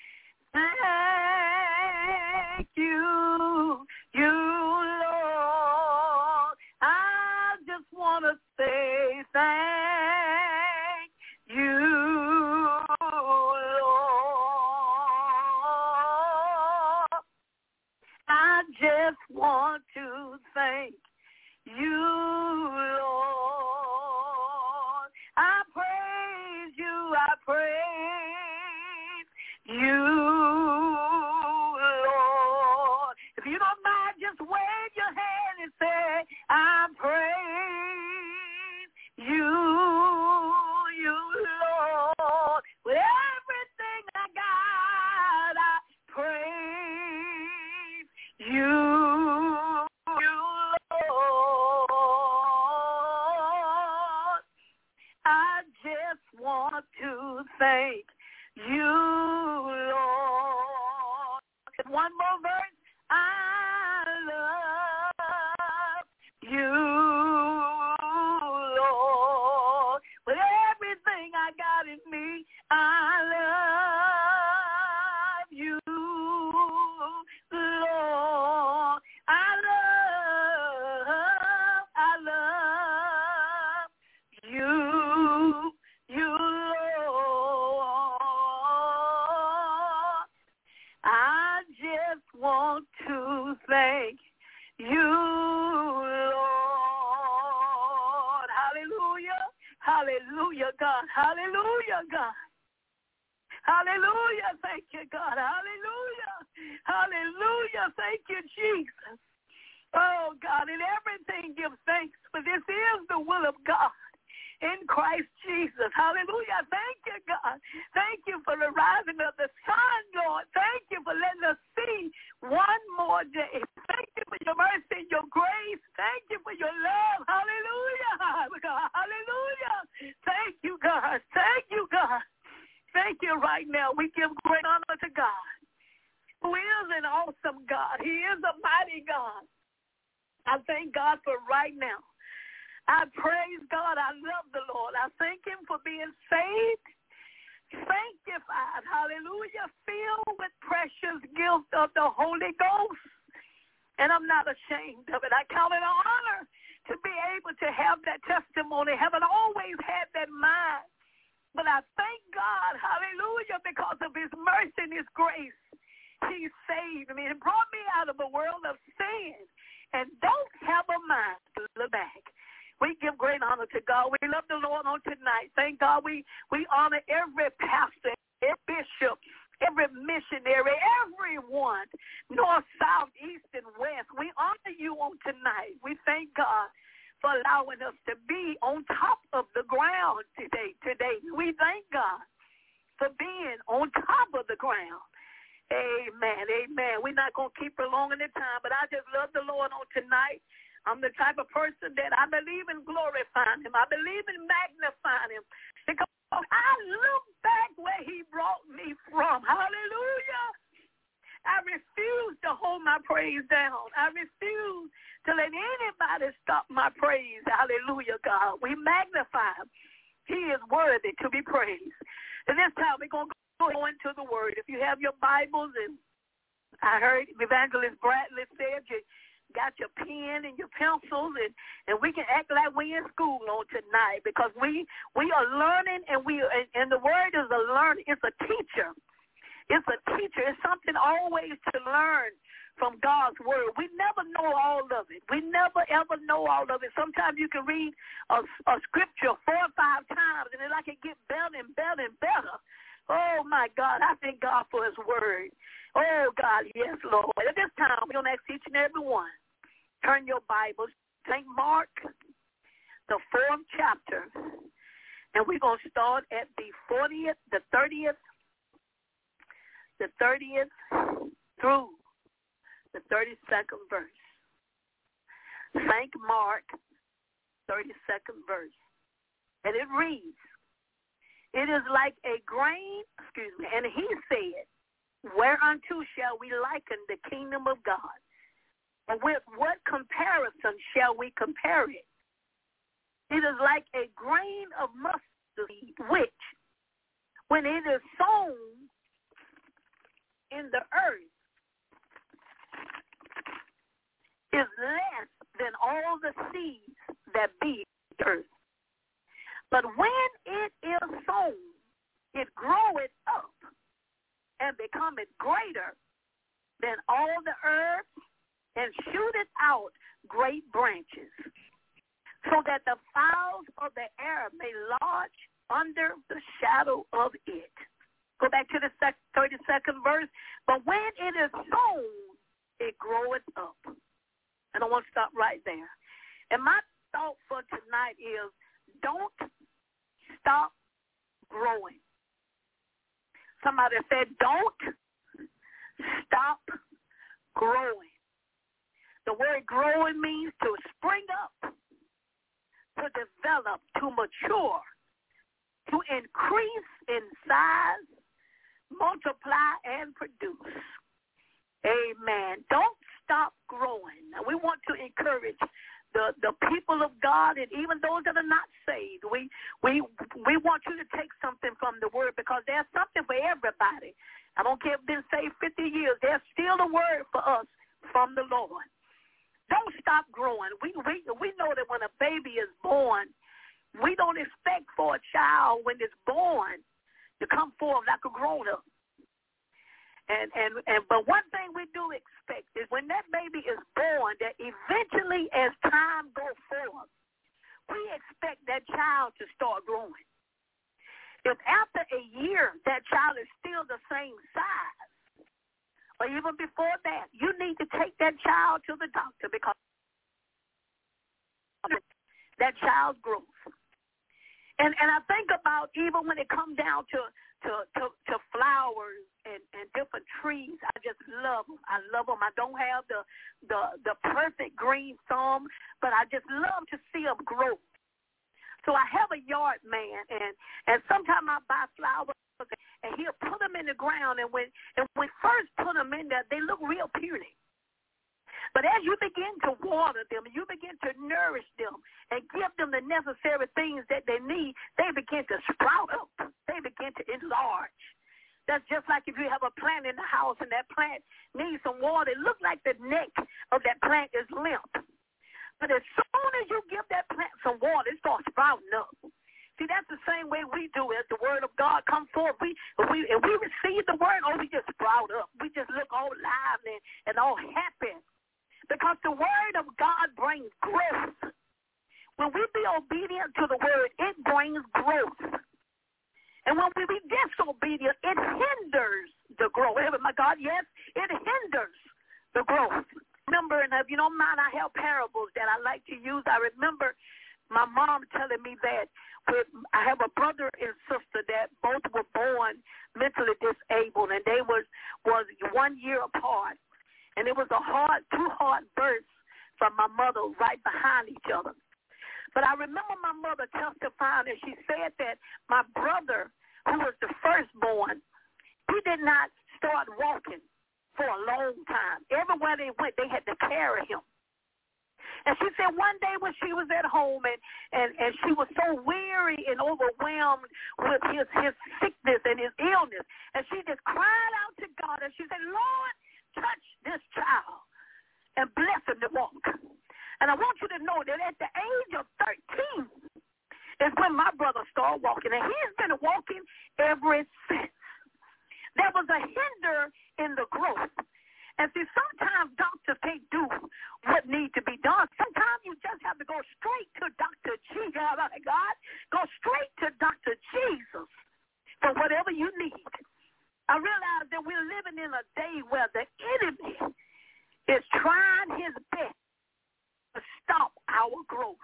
Thank you, you, Lord. I just want to say thank you, Lord. I just want to thank you, Lord. I praise you, I praise you, Lord. If you don't mind, just wave your hand and say, I praise you, you, Lord. With everything I got, I praise you, you, Lord. I just want to thank you, Lord. One more verse. I love you, Lord. With everything I got in me, I love you, Lord. I love, I love you, you, Lord. I just want to thank you, Lord. Hallelujah. Hallelujah, God. Hallelujah, God. Hallelujah. Thank you, God. Hallelujah. Hallelujah. Thank you, Jesus. Oh, God, in everything give thanks, for this is the will of God in Christ Jesus. Hallelujah. Thank you, God. Thank you for the rising of the sun, Lord. Thank you for letting us see one more day. Thank you for your mercy and your grace. Thank you for your love. Hallelujah. God. Hallelujah. Thank you, God. Thank you, God. Thank you right now. We give great honor to God, who is an awesome God. He is a mighty God. I thank God for right now. I praise God. I love the Lord. I thank him for being saved, sanctified, hallelujah, filled with precious gift of the Holy Ghost. And I'm not ashamed of it. I count it an honor to be able to have that testimony. Haven't always had that mind. But I thank God, hallelujah, because of his mercy and his grace. He saved me and brought me out of a world of sin. And don't have a mind to look back. We give great honor to God. We love the Lord on tonight. Thank God we, we honor every pastor, every bishop, every missionary, everyone, north, south, east, and west. We honor you on tonight. We thank God for allowing us to be on top of the ground today. Today, we thank God for being on top of the ground. Amen, amen. We're not going to keep prolonging the time, but I just love the Lord on tonight. I'm the type of person that I believe in glorifying him. I believe in magnifying him. Because I look back where he brought me from. Hallelujah. I refuse to hold my praise down. I refuse to let anybody stop my praise. Hallelujah, God. We magnify him. He is worthy to be praised. And this time we're going to go into the word. If you have your Bibles, and I heard Evangelist Bradley said you got your pen and your pencils, and, and we can act like we in school on tonight, because we we are learning, and we and, and the word is a learn. It's a teacher. It's a teacher. It's something always to learn from God's word. We never know all of it. We never, ever know all of it. Sometimes you can read a, a scripture four or five times, and it like it get better and better and better. Oh, my God, I thank God for his word. Oh, God, yes, Lord. At this time, we're going to ask each and every one, turn your Bibles, Saint Mark, the fourth chapter, and we're going to start at the fortieth, the thirtieth, the thirtieth through the thirty-second verse. Saint Mark, thirty-second verse. And it reads, It is like a grain, excuse me, and he said, whereunto shall we liken the kingdom of God? Or with what comparison shall we compare it? It is like a grain of mustard seed, which, when it is sown in the earth, is less than all the seeds that be in the earth. But when it is sown, it groweth up and becometh greater than all the earth, and shooteth out great branches, so that the fowls of the air may lodge under the shadow of it. Go back to the thirty-second verse. But when it is sown, it groweth up. And I want to stop right there. And my thought for tonight is, don't stop growing. Somebody said, don't stop growing. The word growing means to spring up, to develop, to mature, to increase in size, multiply, and produce. Amen. Don't stop growing. Now, we want to encourage the, the people of God, and even those that are not saved. We we we want you to take something from the word, because there's something for everybody. I don't care if they've been saved fifty years. There's still a word for us from the Lord. Don't stop growing. We, we, we know that when a baby is born, we don't expect for a child when it's born to come forth like a grown-up. And, and, and but one thing we do expect is when that baby is born, that eventually as time goes forward, we expect that child to start growing. If after a year that child is still the same size, or even before that, you need to take that child to the doctor, because that child's growth. And and I think about even when it comes down to to, to, to flowers and, and different trees, I just love them. I love them. I don't have the, the, the perfect green thumb, but I just love to see them grow. So I have a yard man, and, and sometimes I buy flowers, and he'll put them in the ground, and when and when we first put them in there, they look real puny. But as you begin to water them, you begin to nourish them and give them the necessary things that they need, they begin to sprout up. They begin to enlarge. That's just like if you have a plant in the house and that plant needs some water. It looks like the neck of that plant is limp. But as soon as you give that plant some water, it starts sprouting up. See, that's the same way we do as the word of God come forth. We, we, if we receive the word, oh, we just sprout up. We just look all lively and all happy. Because the word of God brings growth. When we be obedient to the word, it brings growth. And when we be disobedient, it hinders the growth. My God, yes, it hinders the growth. Remember, and if you don't mind, I have parables that I like to use. I remember my mom telling me that with, I have a brother and sister that both were born mentally disabled, and they was was one year apart. And it was a hard, two hard births from my mother right behind each other. But I remember my mother testifying, and she said that my brother, who was the firstborn, he did not start walking for a long time. Everywhere they went, they had to carry him. And she said one day when she was at home and, and, and she was so weary and overwhelmed with his, his sickness and his illness, and she just cried out to God, and she said, Lord, touch this child and bless him to walk. And I want you to know that at the age of thirteen is when my brother started walking, and he's been walking ever since. There was a hinder in the growth. And see, sometimes doctors can't do what needs to be done. Sometimes you just have to go straight to Doctor Jesus. God, go straight to Doctor Jesus for whatever you need. I realize that we're living in a day where the enemy is trying his best to stop our growth.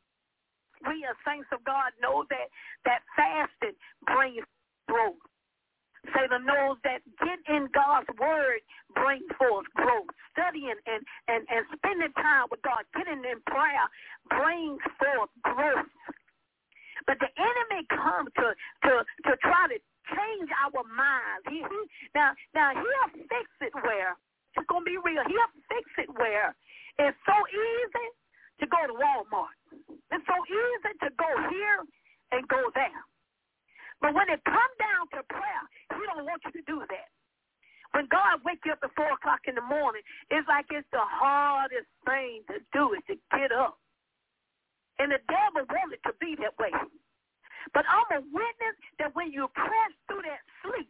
We as saints of God know that, that fasting brings growth. Satan knows that get in God's word brings forth growth. Studying and, and, and spending time with God, getting in prayer brings forth growth. But the enemy comes to, to, to try to change our minds. He, he, now, now, he'll fix it where, it's going to be real, he'll fix it where it's so easy to go to Walmart. It's so easy to go here and go there. But when it comes down to prayer, he don't want you to do that. When God wakes you up at four o'clock in the morning, it's like it's the hardest thing to do is to get up. And the devil wants it to be that way. But I'm a witness that when you press through that sleep,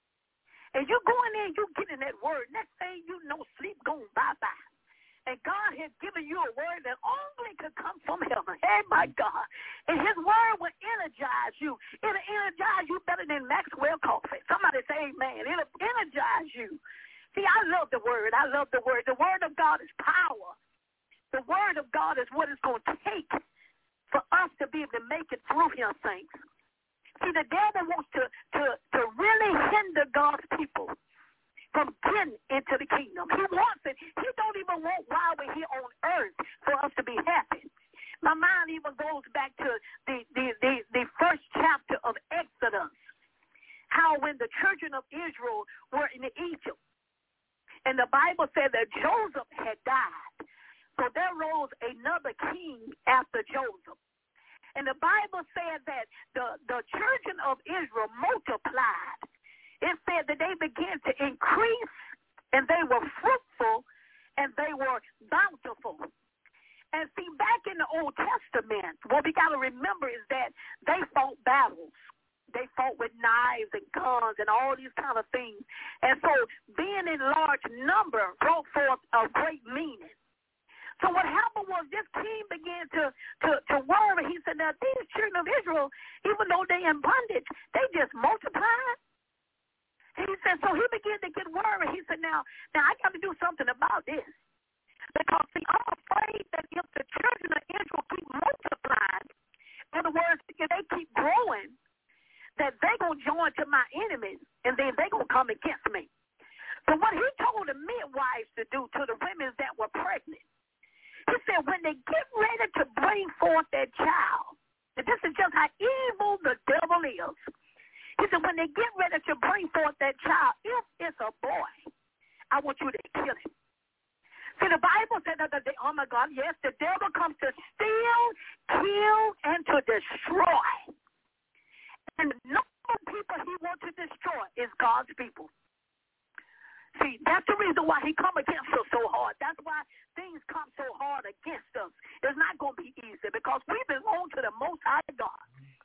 and you go in there and you get in that word, next thing you know, sleep going bye-bye. And God has given you a word that only could come from heaven. Hey, my God. And his word will energize you. It'll energize you better than Maxwell coffee. Somebody say amen. It'll energize you. See, I love the word. I love the word. The word of God is power. The word of God is what it's going to take for us to be able to make it through him, saints. See, the devil wants to, to, to really hinder God's people from getting into the kingdom. He wants it. He don't even want while we're here on earth for us to be happy. My mind even goes back to the, the, the, the first chapter of Exodus, how when the children of Israel were in Egypt, and the Bible said that Joseph had died. So there rose another king after Joseph. And the Bible said that the, the children of Israel multiplied. It said that they began to increase, and they were fruitful, and they were bountiful. And see, back in the Old Testament, what we got to remember is that they fought battles. They fought with knives and guns and all these kind of things. And so being in large number brought forth a great meaning. So what happened was this king began to, to, to worry. He said, now these children of Israel, even though they're in bondage, they just multiplied. He said, so he began to get worried. He said, now, now I got to do something about this. Because, see, I'm afraid that if the children of Israel keep multiplying, in other words, if they keep growing, that they're going to join to my enemies, and then they're going to come against me. So what he told the midwives to do to the women that were pregnant, he said, when they get ready to bring forth their child, and this is just how evil the devil is, he said, when they get ready to bring forth that child, if it's a boy, I want you to kill him. See, the Bible said that, the, oh, my God, yes, the devil comes to steal, kill, and to destroy. And the number of people he wants to destroy is God's people. See, that's the reason why he come against us so hard. That's why things come so hard against us. It's not going to be easy because we belong to the Most High God.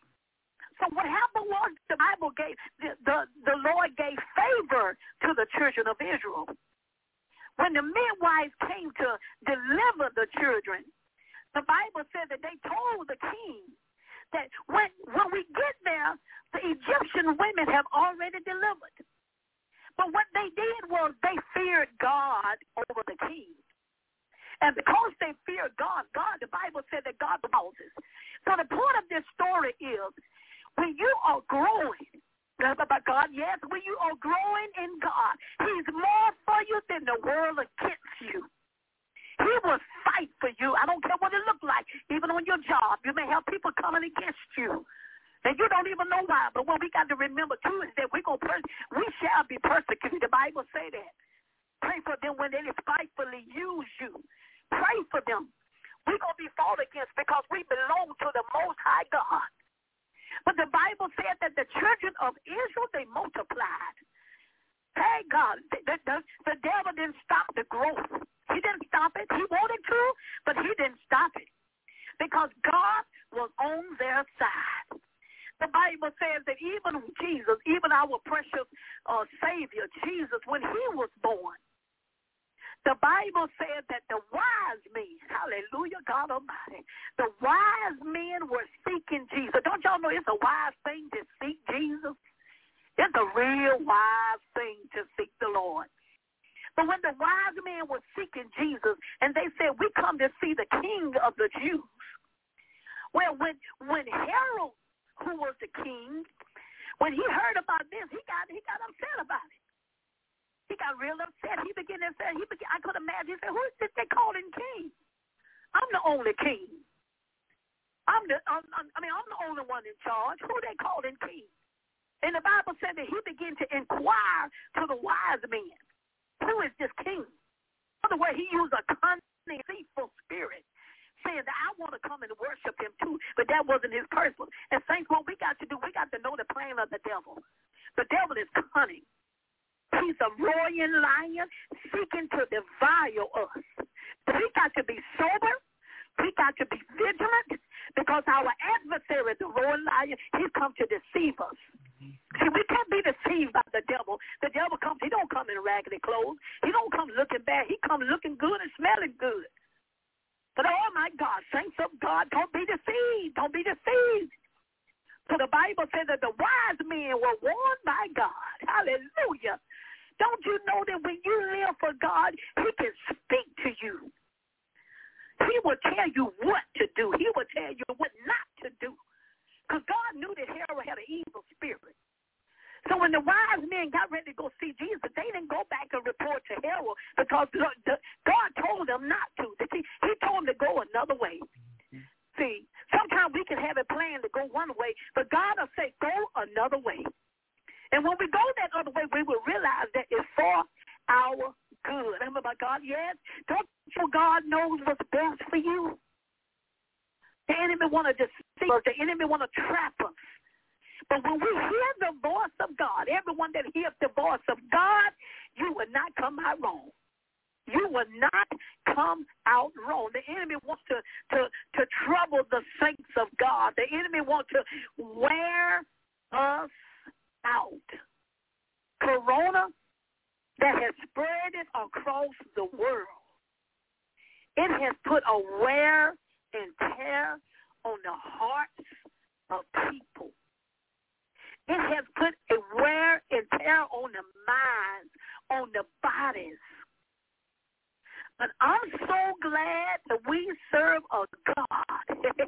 So what happened was the Bible gave, the, the, the Lord gave favor to the children of Israel. When the midwives came to deliver the children, the Bible said that they told the king that when, when we get there, the Egyptian women have already delivered. But what they did was they feared God over the king. And because they feared God, God, the Bible said that God pauses. So the point of this story is, when you are growing, about God, yes, when you are growing in God, he's more for you than the world against you. He will fight for you. I don't care what it looks like. Even on your job, you may have people coming against you. And you don't even know why. But what we got to remember, too, is that we, gonna pers- we shall be persecuted. The Bible say that. Pray for them when they despitefully use you. Pray for them. We're going to be fought against because we belong to the Most High God. But the Bible said that the children of Israel, they multiplied. Hey, God, the, the, the devil didn't stop the growth. He didn't stop it. He wanted to, but he didn't stop it because God was on their side. The Bible says that even Jesus, even our precious uh, Savior, Jesus, when he was born, the Bible said that the wise men, hallelujah, God Almighty, the wise men were seeking Jesus. Don't y'all know it's a wise thing to seek Jesus? It's a real wise thing to seek the Lord. But when the wise men were seeking Jesus, and they said, we come to see the King of the Jews. Well, when when Herod, who was the king, when he heard about this, he got he got upset about it. He got real upset. He began to say, he began, I could imagine, he said, who is this they calling king? I'm the only king. I'm the, I'm, I'm, I mean, I'm the only one in charge. Who they calling king? And the Bible said that he began to inquire to the wise men, who is this king? In other words, he used a cunning, deceitful spirit, saying that I want to come and worship him too, but that wasn't his purpose. And saints, what we got to do, we got to know the plan of the devil. The devil is cunning. He's a roaring lion seeking to devour us. We got to be sober. We got to be vigilant because our adversary, the roaring lion, he's come to deceive us. See, we can't be deceived by the devil. The devil comes, he don't come in raggedy clothes. He don't come looking bad. He comes looking good and smelling good. But oh my God, saints of God, don't be deceived. Don't be deceived. So the Bible says that the wise men were warned by God. Hallelujah. Don't you know that when you live for God, he can speak to you. He will tell you what to do. He will tell you what not to do. Because God knew that Herod had an evil spirit. So when the wise men got ready to go see Jesus, they didn't go back and report to Herod because God told them not to. See, he told them to go another way. See, sometimes we can have a plan to go one way, but God will say, go another way. And when we go that other way, we will realize that it's for our good. I'm about God, yes. Don't you God knows what's best for you? The enemy want to deceive us. The enemy want to trap us. But when we hear the voice of God, everyone that hears the voice of God, you will not come out wrong. You will not come out wrong. The enemy wants to, to, to trouble the saints of God. The enemy wants to wear us out. Corona that has spread it across the world. It has put a wear and tear on the hearts of people. It has put a wear and tear on the minds, on the bodies. But I'm so glad that we serve a God.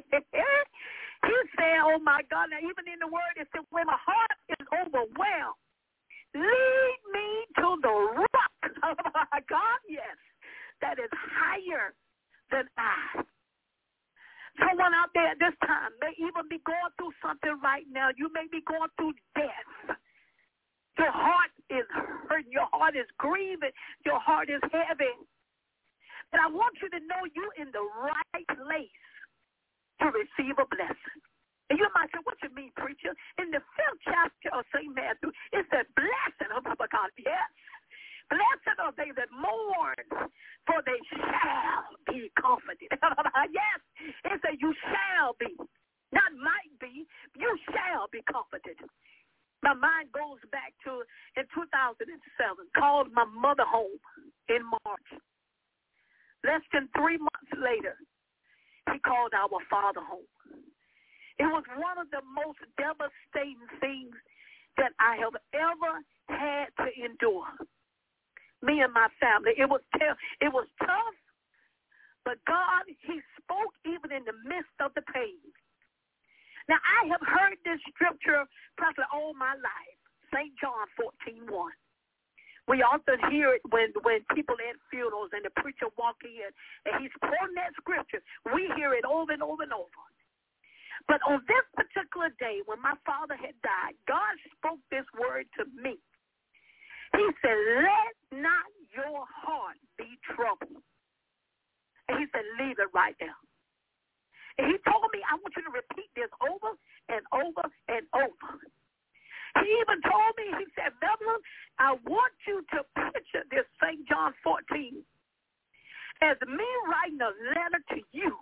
He said, oh my God, now even in the word it said, when my heart is overwhelmed, lead me to the rock of my God, yes, that is higher than I. Someone out there at this time may even be going through something right now. You may be going through death. Your heart is hurting. Your heart is grieving. Your heart is heavy. But I want you to know you're in the right place to receive a blessing. And you might say, what you mean, preacher? In the fifth chapter of Saint Matthew, it says, blessed of God, yes. Blessed are they that mourn, for they shall be comforted. Yes, it says you shall be, not might be, you shall be comforted. My mind goes back to, in two thousand seven, called my mother home in March. Less than three months later, he called our father home. It was one of the most devastating things that I have ever had to endure. Me and my family. It was t- it was tough, but God, he spoke even in the midst of the pain. Now, I have heard this scripture probably all my life, Saint John fourteen one. We often hear it when, when people at funerals and the preacher walk in and he's quoting that scripture. We hear it over and over and over. But on this particular day when my father had died, God spoke this word to me. He said, let not your heart be troubled. And he said, leave it right there. And he told me, I want you to repeat this over and over and over. He even told me, he said, Beverly, I want you to picture this Saint John fourteen as me writing a letter to you.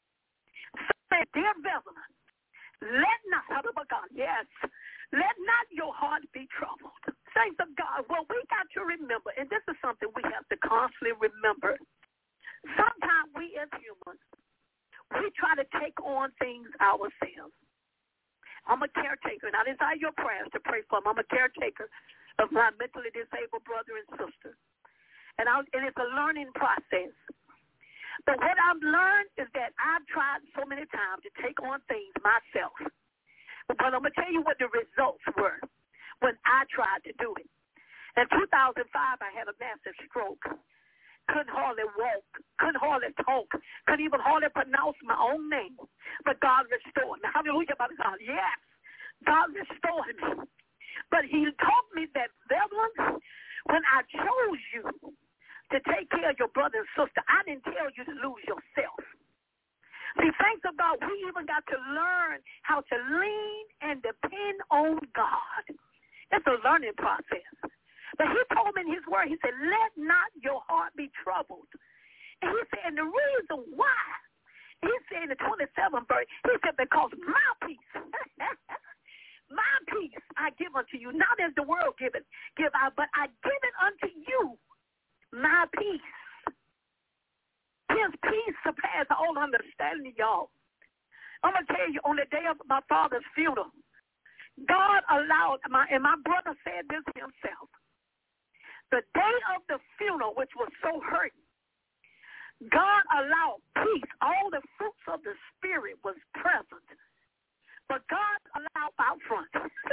Say, dear Beverly, let not, God, yes, let not your heart be troubled. Saints of God, well, we got to remember, and this is something we have to constantly remember. Sometimes we as humans, we try to take on things ourselves. I'm a caretaker, and I desire your prayers to pray for them. I'm a caretaker of my mentally disabled brother and sister. And, I, and it's a learning process. But what I've learned is that I've tried so many times to take on things myself. But I'm going to tell you what the results were when I tried to do it. In two thousand five, I had a massive stroke. couldn't hardly walk, couldn't hardly talk, couldn't even hardly pronounce my own name. But God restored me. Hallelujah, my God. Yes, God restored me. But he taught me that, Beverly, when I chose you to take care of your brother and sister, I didn't tell you to lose yourself. See, thanks to God, we even got to learn how to lean and depend on God. It's a learning process. But he told me in his word, he said, let not your heart be troubled. And he said, and the reason why, he said in the twenty-seventh verse, he said, because my peace, my peace I give unto you, not as the world giveth, give I, but I give it unto you, my peace. His peace surpasses all understanding, y'all. I'm going to tell you, on the day of my father's funeral, God allowed, my and my brother said this himself, the day of the funeral, which was so hurting, God allowed peace. All the fruits of the Spirit was present. But God allowed out front.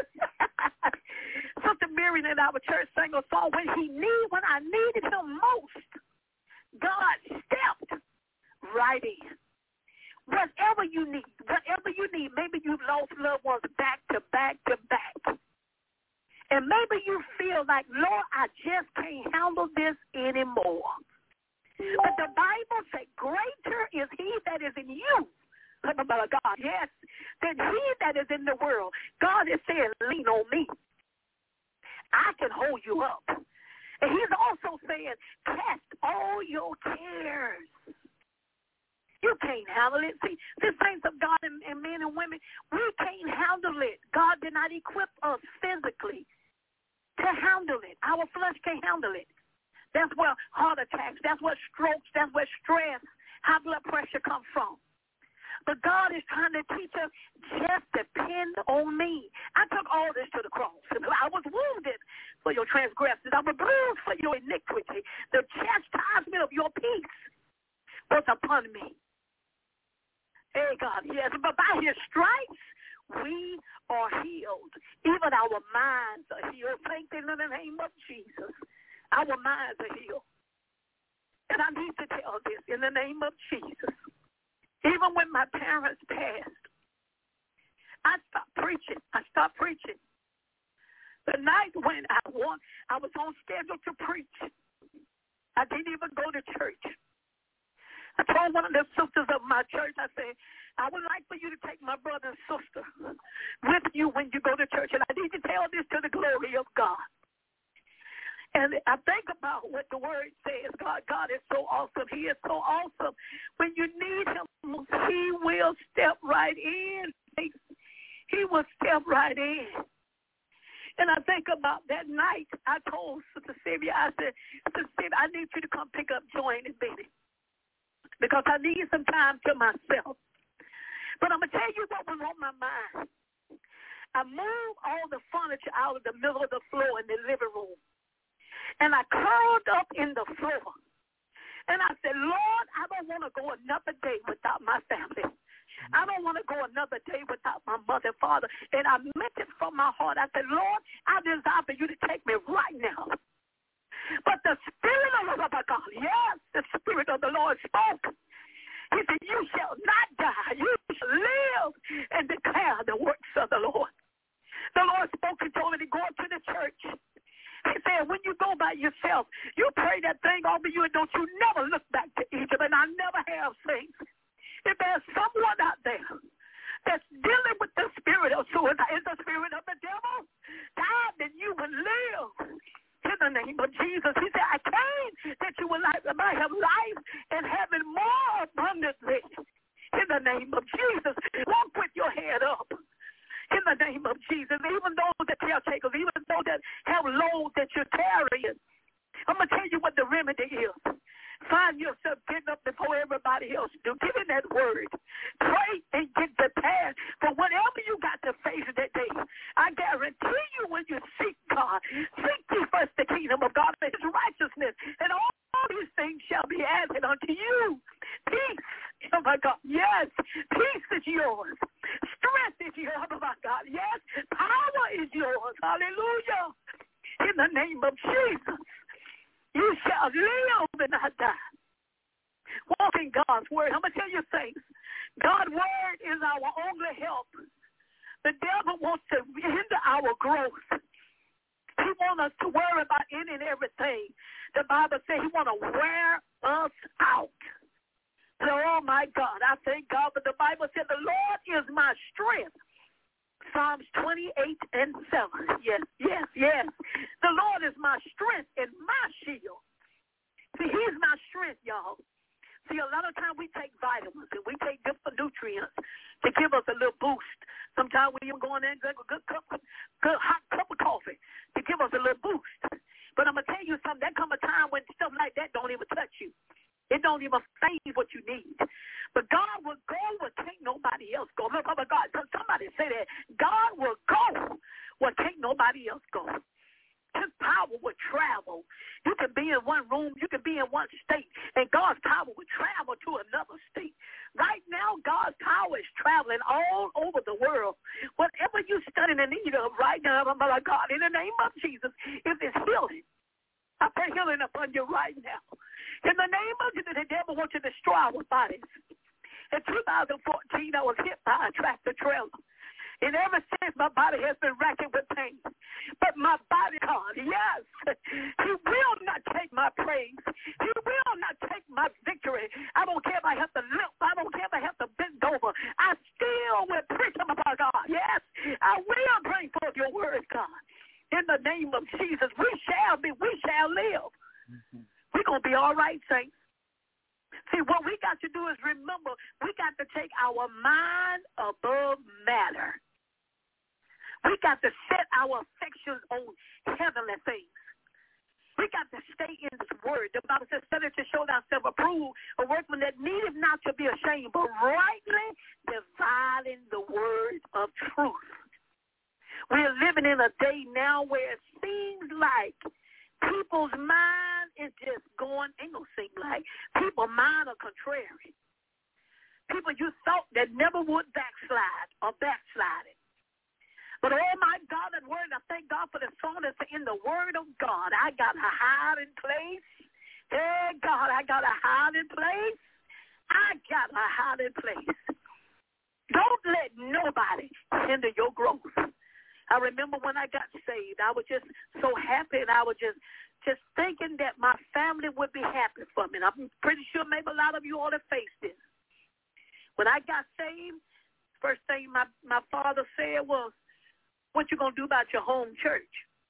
Sister Miriam in our church sang a song, when he need, when I needed him most, God stepped right in. Whatever you need, whatever you need, maybe you've lost loved ones back to back to back. And maybe you feel like, Lord, I just can't handle this anymore. But the Bible says, greater is he that is in you, God, yes, than he that is in the world. God is saying, lean on me. I can hold you up. And he's also saying, cast all your cares. You can't handle it. See, the saints of God and, and men and women, we can't handle it. God did not equip us physically to handle it. Our flesh can't handle it. That's where heart attacks, that's where strokes, that's where stress, high blood pressure comes from. But God is trying to teach us, just depend on me. I took all this to the cross. I was wounded for your transgressions. I was bruised for your iniquity. The chastisement of your peace was upon me. Hey, God, yes. But by his stripes, we are healed. Even our minds are healed. Thank you in the name of Jesus. Our minds are healed. And I need to tell this in the name of Jesus. Even when my parents passed, I stopped preaching. I stopped preaching. The night when I, want, I was on schedule to preach, I didn't even go to church. I told one of the sisters of my church, I said, I would like for you to take my brother and sister with you when you go to church. And I need to tell this to the glory of God. And I think about what the word says. God, God is so awesome. He is so awesome. When you need him, he will step right in. He will step right in. And I think about that night, I told Sister Sylvia, I said, Sister Sylvia, I need you to come pick up Joy and Benny because I need some time to myself. But I'm going to tell you what was on my mind. I moved all the furniture out of the middle of the floor in the living room. And I curled up in the floor. And I said, Lord, I don't want to go another day without my family. I don't want to go another day without my mother and father. And I meant it from my heart. I said, Lord, I desire for you to take me right now. But the Spirit of the God, yes, the Spirit of the Lord spoke. He said, you shall not die. You shall live and declare the works of the Lord. The Lord spoke and told me to go up to the church. He said, when you go by yourself, you pray that thing over you and don't you never look back to Egypt. And I never have saints. If there's someone out there that's dealing with the spirit of suicide, is the spirit of the devil, God, then you will live in the name of Jesus. He said, I came that you would like, might have life and have it more abundantly in the name of Jesus. Walk with your head up. In the name of Jesus, even those that caretakers, even those that have loads that you're carrying, I'm going to tell you what the remedy is. Find yourself getting up before everybody else do. Give it that word. Pray and get prepared for whatever you got to face that day. I guarantee you when you seek God, seek ye first the kingdom of God and his righteousness, and all these things shall be added unto you. Peace, oh my God, yes, peace is yours. Strength is yours, oh my God, yes, power is yours. Hallelujah. In the name of Jesus. You shall live and not die. Walk in God's word. I'm going to tell you things. God's word is our only help. The devil wants to hinder our growth. He wants us to worry about any and everything. The Bible says he wants to wear us out. So, oh, my God, I thank God. But the Bible said the Lord is my strength. Psalms twenty-eight and seven. Yes, yes, yes. The Lord is my strength and my shield. See, he's my strength, y'all. See, a lot of times we take vitamins and we take different nutrients to give us a little boost. Sometimes we even go in there and drink a good cup, good hot cup of coffee to give us a little boost. But I'm going to tell you something. There comes a time when stuff like that don't even touch you. It don't even save what you need. But God will go where can't nobody else go. Look, oh my God, somebody say that. God will go where can't nobody else go. His power will travel. You can be in one room, you can be in one state, and God's power will travel to another state. Right now, God's power is traveling all over the world. Whatever you're studying in need of right now, oh my God, in the name of Jesus, if it's healing, I pray healing upon you right now. In the name of Jesus, the devil wants to destroy our bodies. In two thousand fourteen, I was hit by a tractor trailer. And ever since, my body has been racking with pain. But my body, God, yes, he will not take my praise. He will not take my victory. I don't care if I have to limp. I don't care if I have to bend over. I still will preach about God. Yes, I will bring forth your word, God. In the name of Jesus, we shall be, we shall live. Mm-hmm. We're going to be all right, saints. See, what we got to do is remember, we got to take our mind above matter. We got to set our affections on heavenly things. We got to stay in this word. The Bible says, study to show thyself approved, a workman that needeth not to be ashamed, but rightly dividing the word of truth. We are living in a day now where it seems like people's mind is just going, ain't gonna seem like, people's mind are contrary. People you thought that never would backslide or backsliding. But oh my God, that word, I thank God for the song that's in the word of God. I got a hiding place. Hey God, I got a hiding place. I got a hiding place. Don't let nobody hinder your growth. I remember when I got saved, I was just so happy, and I was just just thinking that my family would be happy for me. And I'm pretty sure maybe a lot of you all have faced this. When I got saved, first thing my, my father said was, what you going to do about your home church?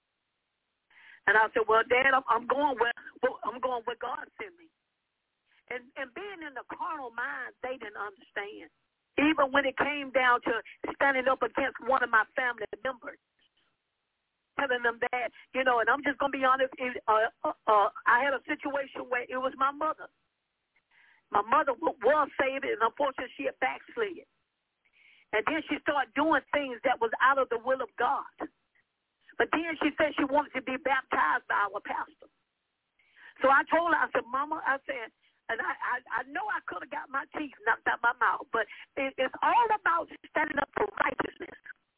And I said, well, Dad, I'm, I'm going where I'm going where God sent me. And, and being in the carnal mind, they didn't understand. Even when it came down to standing up against one of my family members, telling them that, you know, and I'm just going to be honest, it, uh, uh, uh, I had a situation where it was my mother. My mother was saved, and unfortunately she had backslid. And then she started doing things that was out of the will of God. But then she said she wanted to be baptized by our pastor. So I told her, I said, Mama, I said, and I, I, I know I could have got my teeth knocked out my mouth, but it, it's all about standing up for righteousness.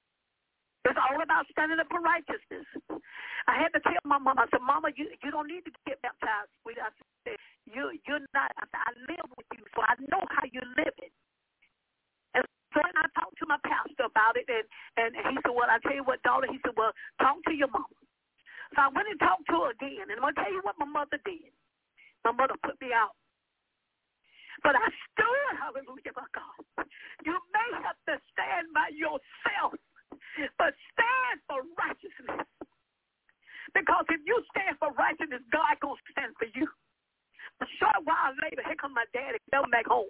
It's all about standing up for righteousness. I had to tell my mama, I said, Mama, you, you don't need to get baptized, sweetie. I said, you, you're not, I said, I live with you, so I know how you're living. And so then I talked to my pastor about it, and, and he said, well, I tell you what, daughter, he said, well, talk to your mama. So I went and talked to her again, and I'm going to tell you what my mother did. My mother put me out. But I stood, hallelujah, my God. You may have to stand by yourself, but stand for righteousness. Because if you stand for righteousness, God going to stand for you. A short while later, here comes my daddy, come back home.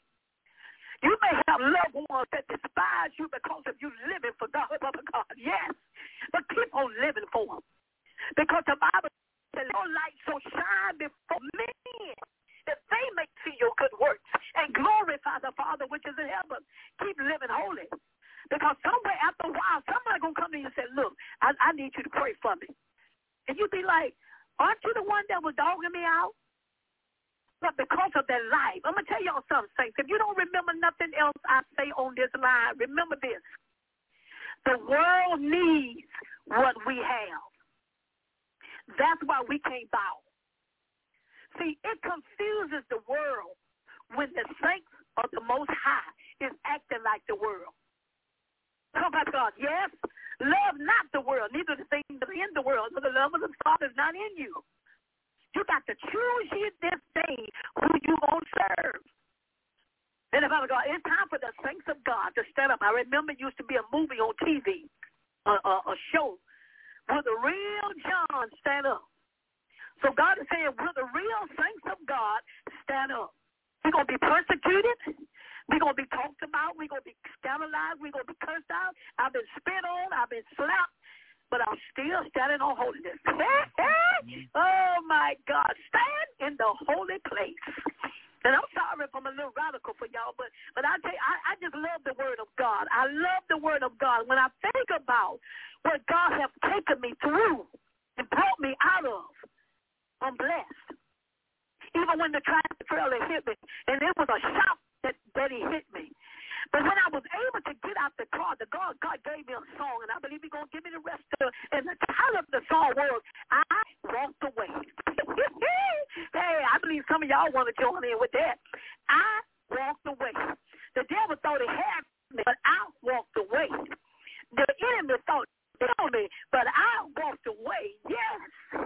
You may have loved ones that despise you because of you living for God, for God, yes. But keep on living for them. Because the Bible says, your light so shine before men that they may see your good works and glorify the Father which is in heaven. Keep living holy. Because somewhere after a while, somebody going to come to you and say, look, I, I need you to pray for me. And you be like, aren't you the one that was dogging me out? But because of their life, I'm going to tell y'all something, saints. If you don't remember nothing else I say on this line, remember this. The world needs what we have. That's why we can't bow. See, it confuses the world when the saints of the Most High is acting like the world. Come back, God. Yes, love not the world, neither the things that are in the world, for the love of the Father is not in you. You got to choose here this day who you going to serve. And Father God, it's time for the saints of God to stand up. I remember it used to be a movie on T V, a, a, a show, where the real John stand up. So God is saying, will the real saints of God stand up? We're going to be persecuted. We're going to be talked about. We're going to be scandalized. We're going to be cursed out. I've been spit on. I've been slapped. But I'm still standing on holiness. Oh, my God. Stand in the holy place. And I'm sorry if I'm a little radical for y'all, but, but I tell you, I, I just love the word of God. I love the word of God. When I think about what God has taken me through and brought me out of, I'm blessed. Even when the traffic trailer hit me, and it was a shock that, that he hit me. But when I was able to get out the car, the God, God gave me a song, and I believe he's going to give me the rest of it. And the title of the song was, I Walked Away. Hey, I believe some of y'all want to join in with that. I walked away. The devil thought he had me, but I walked away. The enemy thought he killed me, but I walked away. Yes.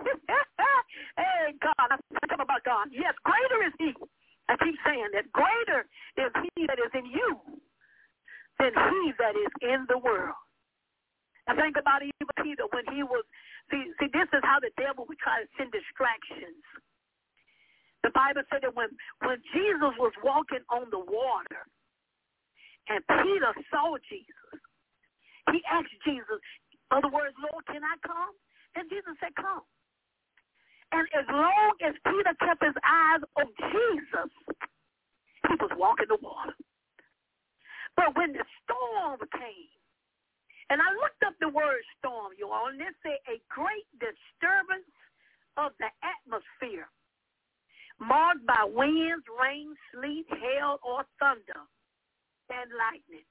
Hey, God, I'm talking about God. Yes, greater is he. I keep saying that greater is he that is in you than he that is in the world. I think about even Peter when he was, see, see, this is how the devil would try to send distractions. The Bible said that when, when Jesus was walking on the water and Peter saw Jesus, he asked Jesus, in other words, Lord, can I come? And Jesus said, come. And as long as Peter kept his eyes on Jesus, he was walking the water. But when the storm came, and I looked up the word storm, you all, and it said a great disturbance of the atmosphere, marked by winds, rain, sleet, hail, or thunder, and lightning.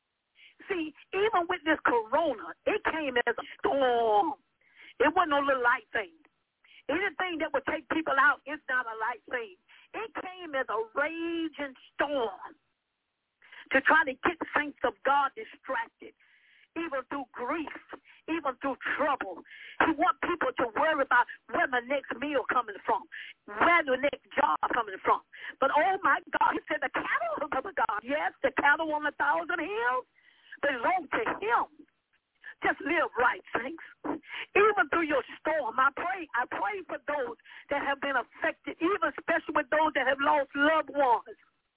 See, even with this corona, it came as a storm. It wasn't no little light thing. Anything that would take people out is not a light thing. It came as a raging storm to try to get saints of God distracted, even through grief, even through trouble. He wants people to worry about where the next meal coming from, where the next job coming from. But, oh, my God, he said the cattle of God, yes, the cattle on a thousand hills belong to him. Just live right, saints. Even through your storm, I pray, I pray for those that have been affected, even especially with those that have lost loved ones.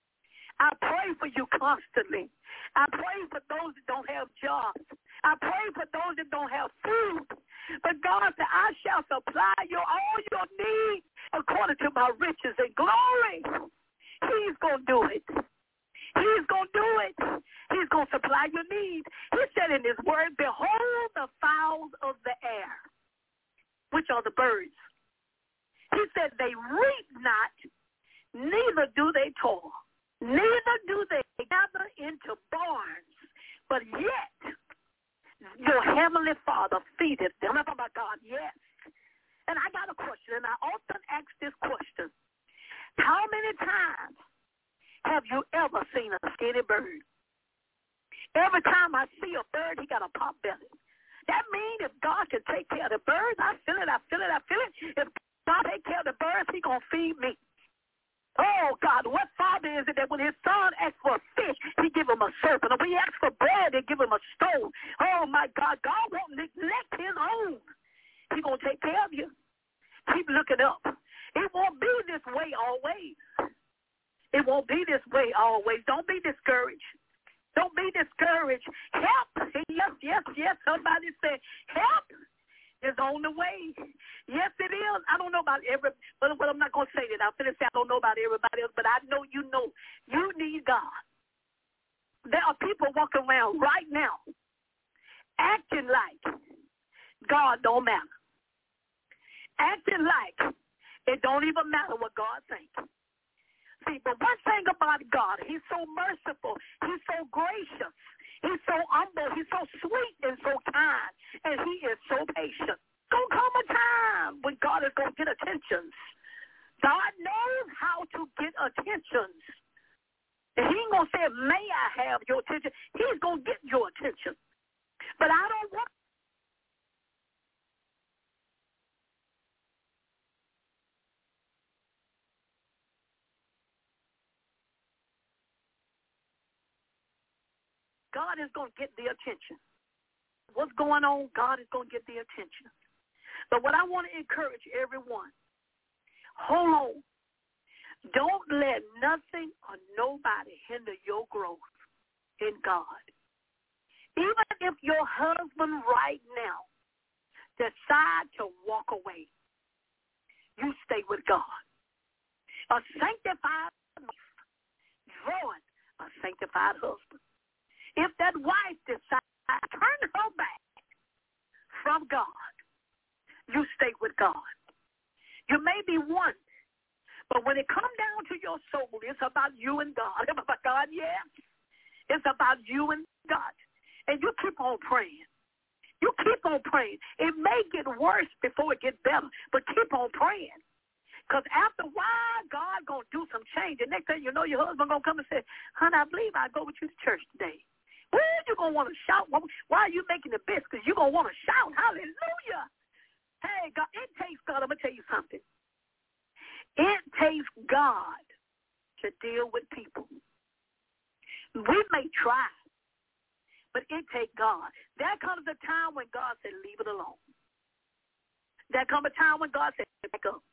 I pray for you constantly. I pray for those that don't have jobs. I pray for those that don't have food. But God said, I shall supply your all your needs according to my riches and glory. He's going to do it. He's going to do it. He's going to supply your needs. He said in his word, behold the fowls of the air, which are the birds. He said they reap not, neither do they toil. Neither do they gather into barns, but yet your heavenly Father feedeth them. I'm talking about God, yes. And I got a question, and I often ask this question. How many times have you ever seen a skinny bird? Every time I see a bird, he got a pop belly. That means if God can take care of the birds, I feel it, I feel it, I feel it. If God take care of the birds, he going to feed me. Oh, God, what father is it that when his son asks for a fish, he give him a serpent? Or when he asks for bread, he give him a stone. Oh, my God, God won't neglect his own. He's going to take care of you. Keep looking up. It won't be this way always. It won't be this way always. Don't be discouraged. Don't be discouraged. Help. Yes, yes, yes. Somebody said, help is on the way. Yes, it is. I don't know about every, but, but I'm not going to say that. I'm going to say I don't know about everybody else, but I know you know. You need God. There are people walking around right now acting like God don't matter. Acting like it don't even matter what God thinks. See, but one thing about God, he's so merciful. He's so gracious. He's so humble. He's so sweet and so kind. And he is so patient. Gonna come a time when God is going to get attention God knows how to get attention. And he ain't going to say, may I have your attention? He's going to get your attention. But I don't want God is going to get the attention. What's going on, God is going to get the attention. But what I want to encourage everyone, hold on. Don't let nothing or nobody hinder your growth in God. Even if your husband right now decide to walk away, you stay with God. A sanctified wife drawing a sanctified husband. If that wife decides to turn her back from God, you stay with God. You may be one, but when it comes down to your soul, it's about you and God. It's about God, yes. It's about you and God. And you keep on praying. You keep on praying. It may get worse before it gets better, but keep on praying. Because after a while, God going to do some change. The next thing you know, your husband going to come and say, honey, I believe I'll go with you to church today. Woo, you're going to want to shout. Why are you making the best? Because you're going to want to shout. Hallelujah. Hey, God, it takes God. I'm going to tell you something. It takes God to deal with people. We may try, but it takes God. There comes a time when God said, leave it alone. There comes a time when God said, back up.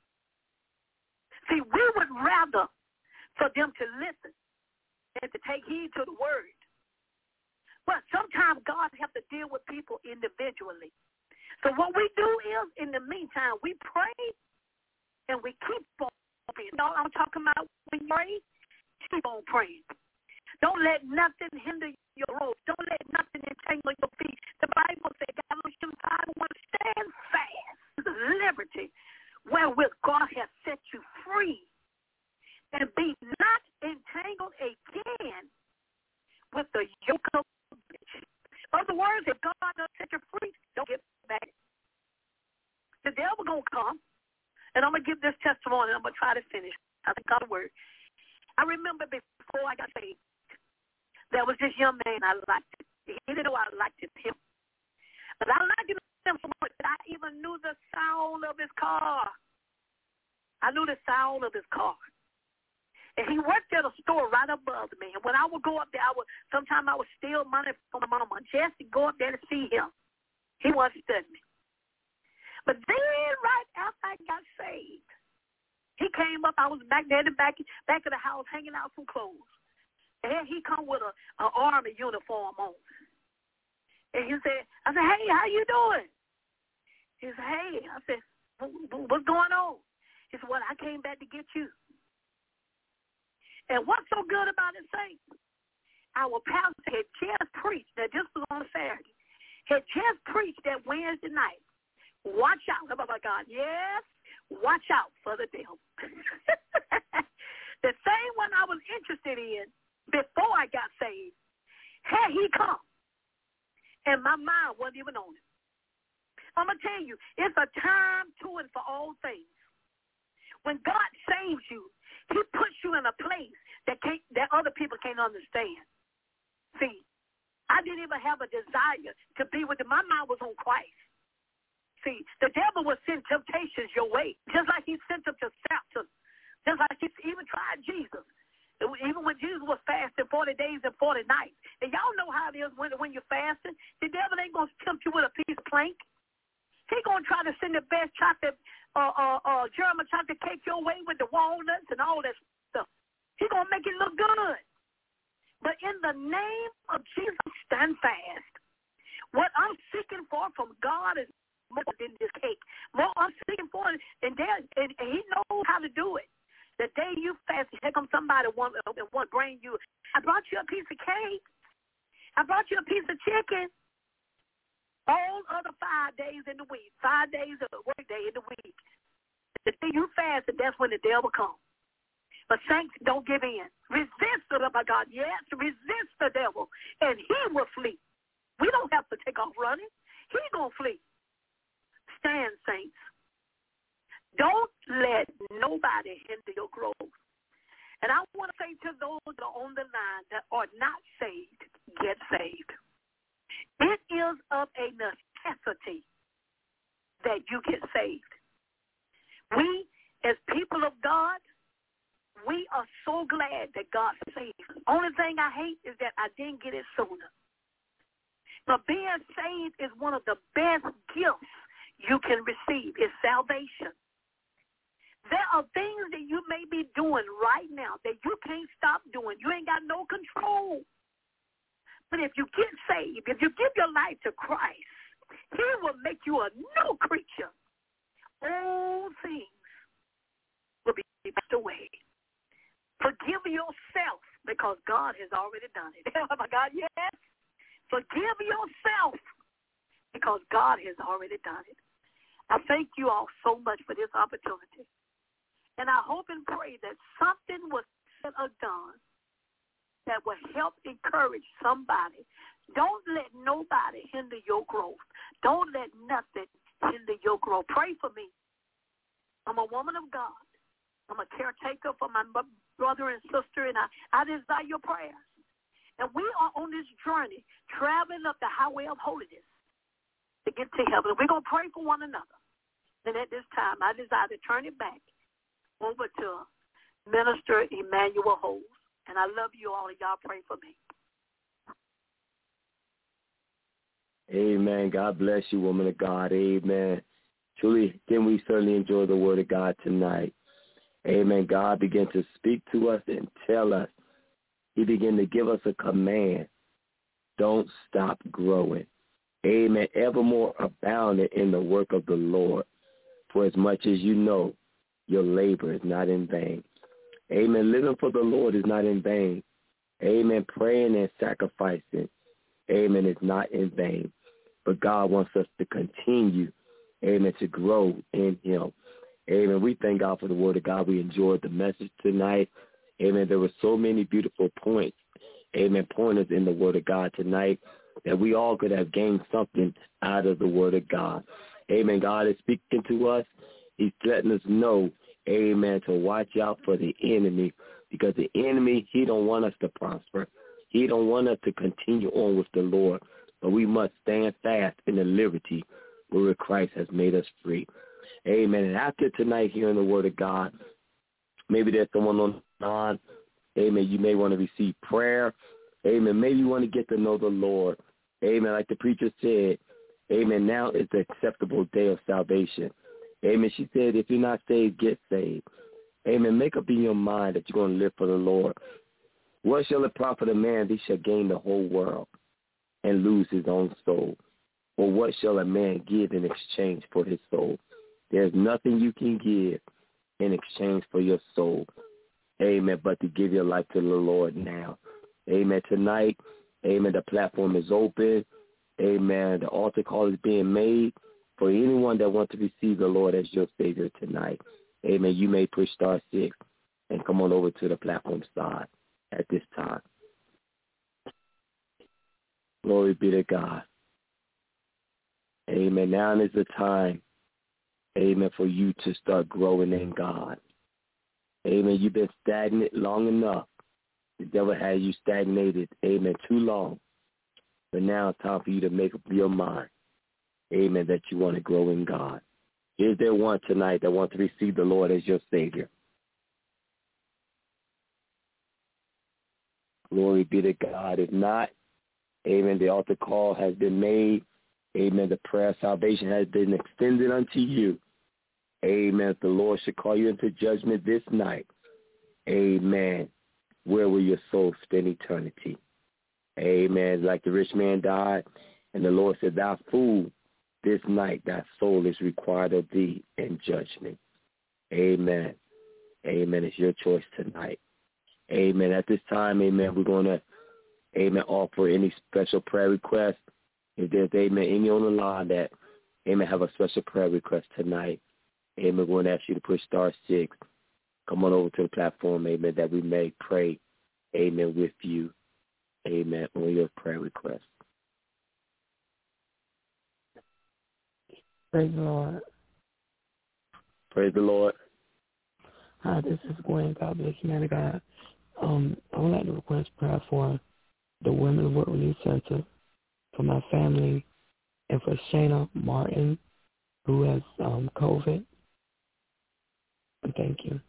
See, we would rather for them to listen and to take heed to the word. But sometimes God has to deal with people individually. So what we do is, in the meantime, we pray and we keep on praying. You know what I'm talking about when you pray? Keep on praying. Don't let nothing hinder your road. Don't let nothing entangle your feet. The Bible says, Galatians five one, stand fast. Liberty wherewith God has set you free. And be not entangled again with the yoke of bondage. In other words, if God doesn't set you free, don't get back. The devil going to come, and I'm going to give this testimony, and I'm going to try to finish. I think God's word. I remember before I got saved, there was this young man I liked. He didn't know I liked him. But I liked him so much that I even knew the sound of his car. I knew the sound of his car. And he worked at a store right above me. And when I would go up there, I would sometimes I would steal money from my mama just to go up there to see him. He wasn't studying me. But then right after I got saved, he came up. I was back there in the back, back of the house hanging out some clothes. And he come with a, a army uniform on. And he said, I said, hey, how you doing? He said, hey. I said, what's going on? He said, well, I came back to get you. And what's so good about it, saints? Our pastor had just preached, that this was on Saturday, had just preached that Wednesday night. Watch out. Oh, my God. Yes, watch out for the devil. The same one I was interested in before I got saved, had he come, and my mind wasn't even on it. I'm going to tell you, it's a time to and for all things. When God saves you, he puts you in a place that can't, that other people can't understand. See, I didn't even have a desire to be with him. My mind was on Christ. See, the devil will send temptations your way, just like he sent them to Samson, just like he even tried Jesus. Even when Jesus was fasting forty days and forty nights. And y'all know how it is when, when you're fasting. The devil ain't going to tempt you with a piece of plank. He's going to try to send the best chocolate, uh, uh, uh, German chocolate cake your way with the walnuts and all that stuff. He's going to make it look good. But in the name of Jesus, stand fast. What I'm seeking for from God is more than this cake. More I'm seeking for, and, there, and, and he knows how to do it. The day you fast, here comes somebody want to want bring you. I brought you a piece of cake. I brought you a piece of chicken. All other five days in the week, five days of the work day in the week. The day you fast, that's when the devil comes. But saints, don't give in. Resist the love of God. Yes, resist the devil, and he will flee. We don't have to take off running. He's going to flee. Stand, saints. Don't let nobody hinder your growth. And I want to say to those that are on the line that are not saved, get saved. It is of a necessity that you get saved. We, as people of God, we are so glad that God saved us. Only thing I hate is that I didn't get it sooner. But being saved is one of the best gifts you can receive, is salvation. There are things that you may be doing right now that you can't stop doing. You ain't got no control. But if you get saved, if you give your life to Christ, he will make you a new creature. All things will be passed away. Forgive yourself because God has already done it. Oh, my God, yes. Forgive yourself because God has already done it. I thank you all so much for this opportunity. And I hope and pray that something was said or done that will help encourage somebody. Don't let nobody hinder your growth. Don't let nothing hinder your growth. Pray for me. I'm a woman of God. I'm a caretaker for my brother and sister, and I, I desire your prayers. And we are on this journey, traveling up the highway of holiness to get to heaven. We're going to pray for one another. And at this time, I desire to turn it back over to Minister Emmanuel Holmes. And I love you all, and y'all pray for me.
Amen. God bless you, woman of God. Amen. Truly, then we certainly enjoy the word of God tonight. Amen. God began to speak to us and tell us. He began to give us a command. Don't stop growing. Amen. Evermore abounding in the work of the Lord. For as much as you know, your labor is not in vain. Amen. Living for the Lord is not in vain. Amen. Praying and sacrificing, amen, is not in vain. But God wants us to continue, amen, to grow in him. Amen. We thank God for the word of God. We enjoyed the message tonight. Amen. There were so many beautiful points, amen, pointers in the word of God tonight that we all could have gained something out of the word of God. Amen. God is speaking to us. He's letting us know, amen, to watch out for the enemy, because the enemy, he don't want us to prosper. He don't want us to continue on with the Lord, but we must stand fast in the liberty where Christ has made us free. Amen. And after tonight hearing the word of God, maybe there's someone on the line. Amen. You may want to receive prayer. Amen. Maybe you want to get to know the Lord. Amen. Like the preacher said, amen, now is the acceptable day of salvation. Amen. She said, if you're not saved, get saved. Amen. Make up in your mind that you're going to live for the Lord. What shall it profit a man if he shall gain the whole world and lose his own soul? Or what shall a man give in exchange for his soul? There's nothing you can give in exchange for your soul. Amen. But to give your life to the Lord now. Amen. Tonight, amen, the platform is open. Amen. The altar call is being made for anyone that wants to receive the Lord as your Savior tonight. Amen. You may push star six and come on over to the platform side at this time. Glory be to God. Amen. Now is the time, amen, for you to start growing in God. Amen. You've been stagnant long enough. The devil has you stagnated, amen, too long. But now it's time for you to make up your mind, amen, that you want to grow in God. Is there one tonight that wants to receive the Lord as your Savior? Glory be to God. If not, amen, the altar call has been made. Amen. The prayer of salvation has been extended unto you. Amen. If the Lord should call you into judgment this night, amen, where will your soul spend eternity? Amen. Like the rich man died, and the Lord said, thou fool, this night thy soul is required of thee in judgment. Amen. Amen. It's your choice tonight. Amen. At this time, amen, we're going to, amen, offer any special prayer requests. If there's, amen, any on the line that, amen, have a special prayer request tonight, amen, we're going to ask you to push star six. Come on over to the platform, amen, that we may pray, amen, with you, amen, on your prayer request.
Praise the Lord.
Praise the Lord.
Hi, this is Gwen. God bless you, man of God. Um, I would like to request prayer for the Women's World Relief Center, for my family, and for Shayna Martin, who has um, COVID. And thank you.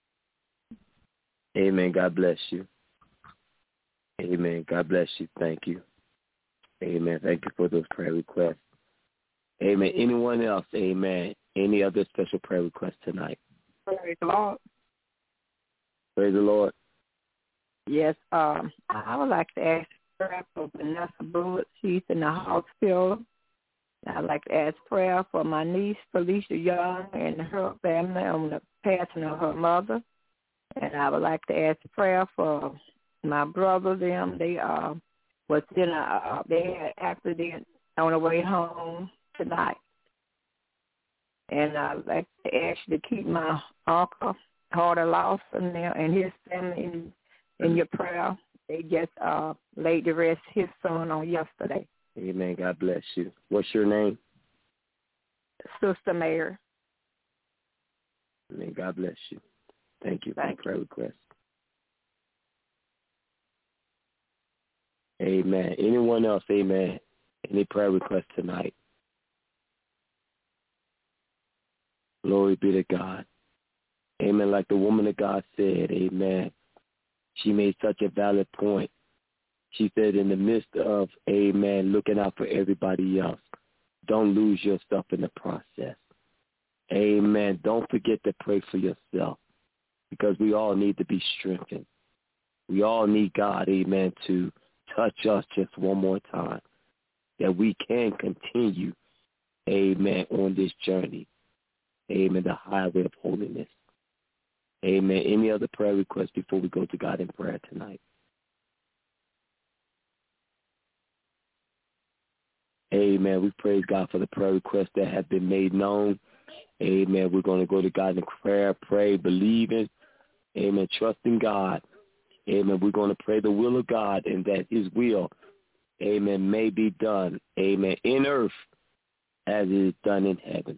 Amen. God bless you. Amen. God bless you. Thank you. Amen. Thank you for those prayer requests. Amen. Anyone else? Amen. Any other special prayer requests tonight?
Praise the Lord.
Praise the Lord.
Yes, um, I would like to ask prayer for Vanessa Bullitt. She's in the hospital. I'd like to ask prayer for my niece, Felicia Young, and her family on the passing of her mother. And I would like to ask prayer for my brother, them. They uh, was in a, uh, they had an accident on the way home tonight. And I'd like to ask you to keep my uncle, Carter Lawson, there, and his family in, in your prayer. They just uh, laid to rest his son on yesterday.
Amen. God bless you. What's your name?
Sister Mary.
Amen. God bless you. Thank you for
Thank
the prayer request. Amen. Anyone else? Amen. Any prayer requests tonight? Glory be to God. Amen. Like the woman of God said, amen. She made such a valid point. She said in the midst of, amen, looking out for everybody else, don't lose yourself in the process. Amen. Don't forget to pray for yourself, because we all need to be strengthened. We all need God, amen, to touch us just one more time, that we can continue, amen, on this journey. Amen, the highway of holiness. Amen. Any other prayer requests before we go to God in prayer tonight? Amen. We praise God for the prayer requests that have been made known. Amen. We're going to go to God in prayer, pray, believing. Amen. Trusting God. Amen. We're going to pray the will of God, and that his will, amen, may be done. Amen. In earth as it is done in heaven.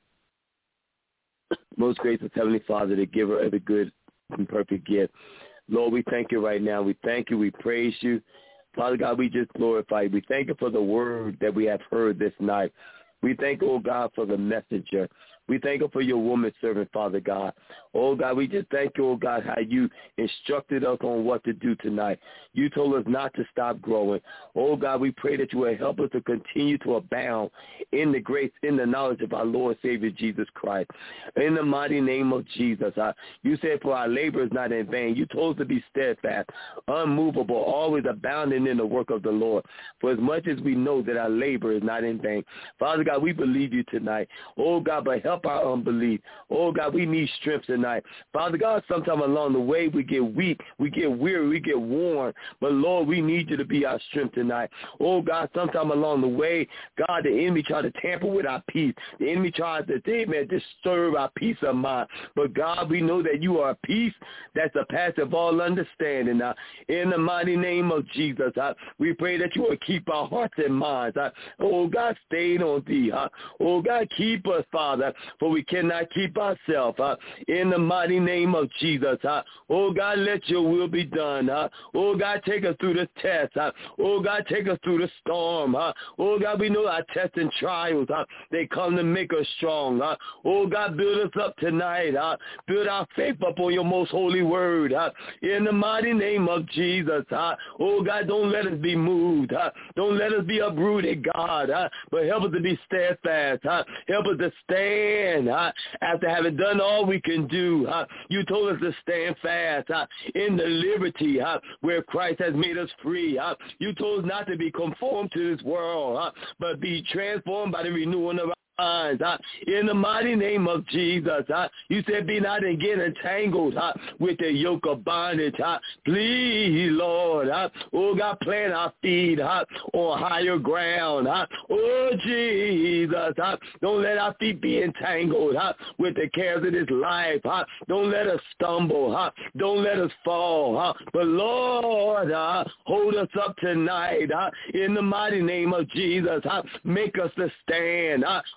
Most gracious Heavenly Father, the giver of the good and perfect gift. Lord, we thank you right now. We thank you. We praise you. Father God, we just glorify you. We thank you for the word that we have heard this night. We thank you, oh God, for the messenger. We thank you for your woman servant, Father God. Oh, God, we just thank you, oh, God, how you instructed us on what to do tonight. You told us not to stop growing. Oh, God, we pray that you will help us to continue to abound in the grace, in the knowledge of our Lord and Savior, Jesus Christ. In the mighty name of Jesus, I, you said, for our labor is not in vain. You told us to be steadfast, unmovable, always abounding in the work of the Lord. For as much as we know that our labor is not in vain. Father God, we believe you tonight. Oh, God, but help our unbelief. Oh, God, we need strength tonight. Father God, sometime along the way we get weak, we get weary, we get worn. But, Lord, we need you to be our strength tonight. Oh, God, sometime along the way, God, the enemy tried to tamper with our peace. The enemy tried to, amen, disturb our peace of mind. But, God, we know that you are a peace that surpasses all understanding. Now, in the mighty name of Jesus, I, we pray that you will keep our hearts and minds. I, oh, God, stayed on thee. I, oh, God, keep us, Father, for we cannot keep ourselves. Uh, in the mighty name of Jesus. Uh, oh, God, let your will be done. Uh, oh, God, take us through the test. Uh, oh, God, take us through the storm. Uh, oh, God, we know our tests and trials, uh, they come to make us strong. Uh, oh, God, build us up tonight. Uh, build our faith up on your most holy word. Uh, in the mighty name of Jesus. Uh, oh, God, don't let us be moved. Uh, don't let us be uprooted, God. Uh, but help us to be steadfast. Uh, help us to stand uh, after having done all we can do. Uh, you told us to stand fast uh, in the liberty uh, where Christ has made us free. Uh, you told us not to be conformed to this world, uh, but be transformed by the renewing of our minds. Uh, in the mighty name of Jesus, uh, you said be not again entangled uh, with the yoke of bondage. Uh, please, Lord, uh, oh God, plant our feet uh, on higher ground. Uh, oh Jesus, uh, don't let our feet be entangled uh, with the cares of this life. Uh, don't let us stumble. Uh, don't let us fall. Uh, but Lord, uh, hold us up tonight uh, in the mighty name of Jesus. Uh, make us to stand. Uh,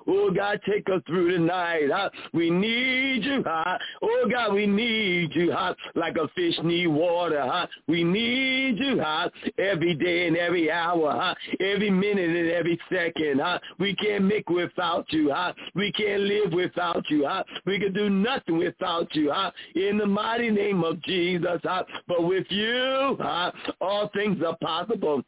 Oh, God, take us through tonight. Huh? We need you. Huh? Oh, God, we need you. Huh? Like a fish need water. Huh? We need you. Huh? Every day and every hour. Huh? Every minute and every second. Huh? We can't make without you. Huh? We can't live without you. Huh? We can do nothing without you. Huh? In the mighty name of Jesus. Huh? But with you, huh? all things are possible.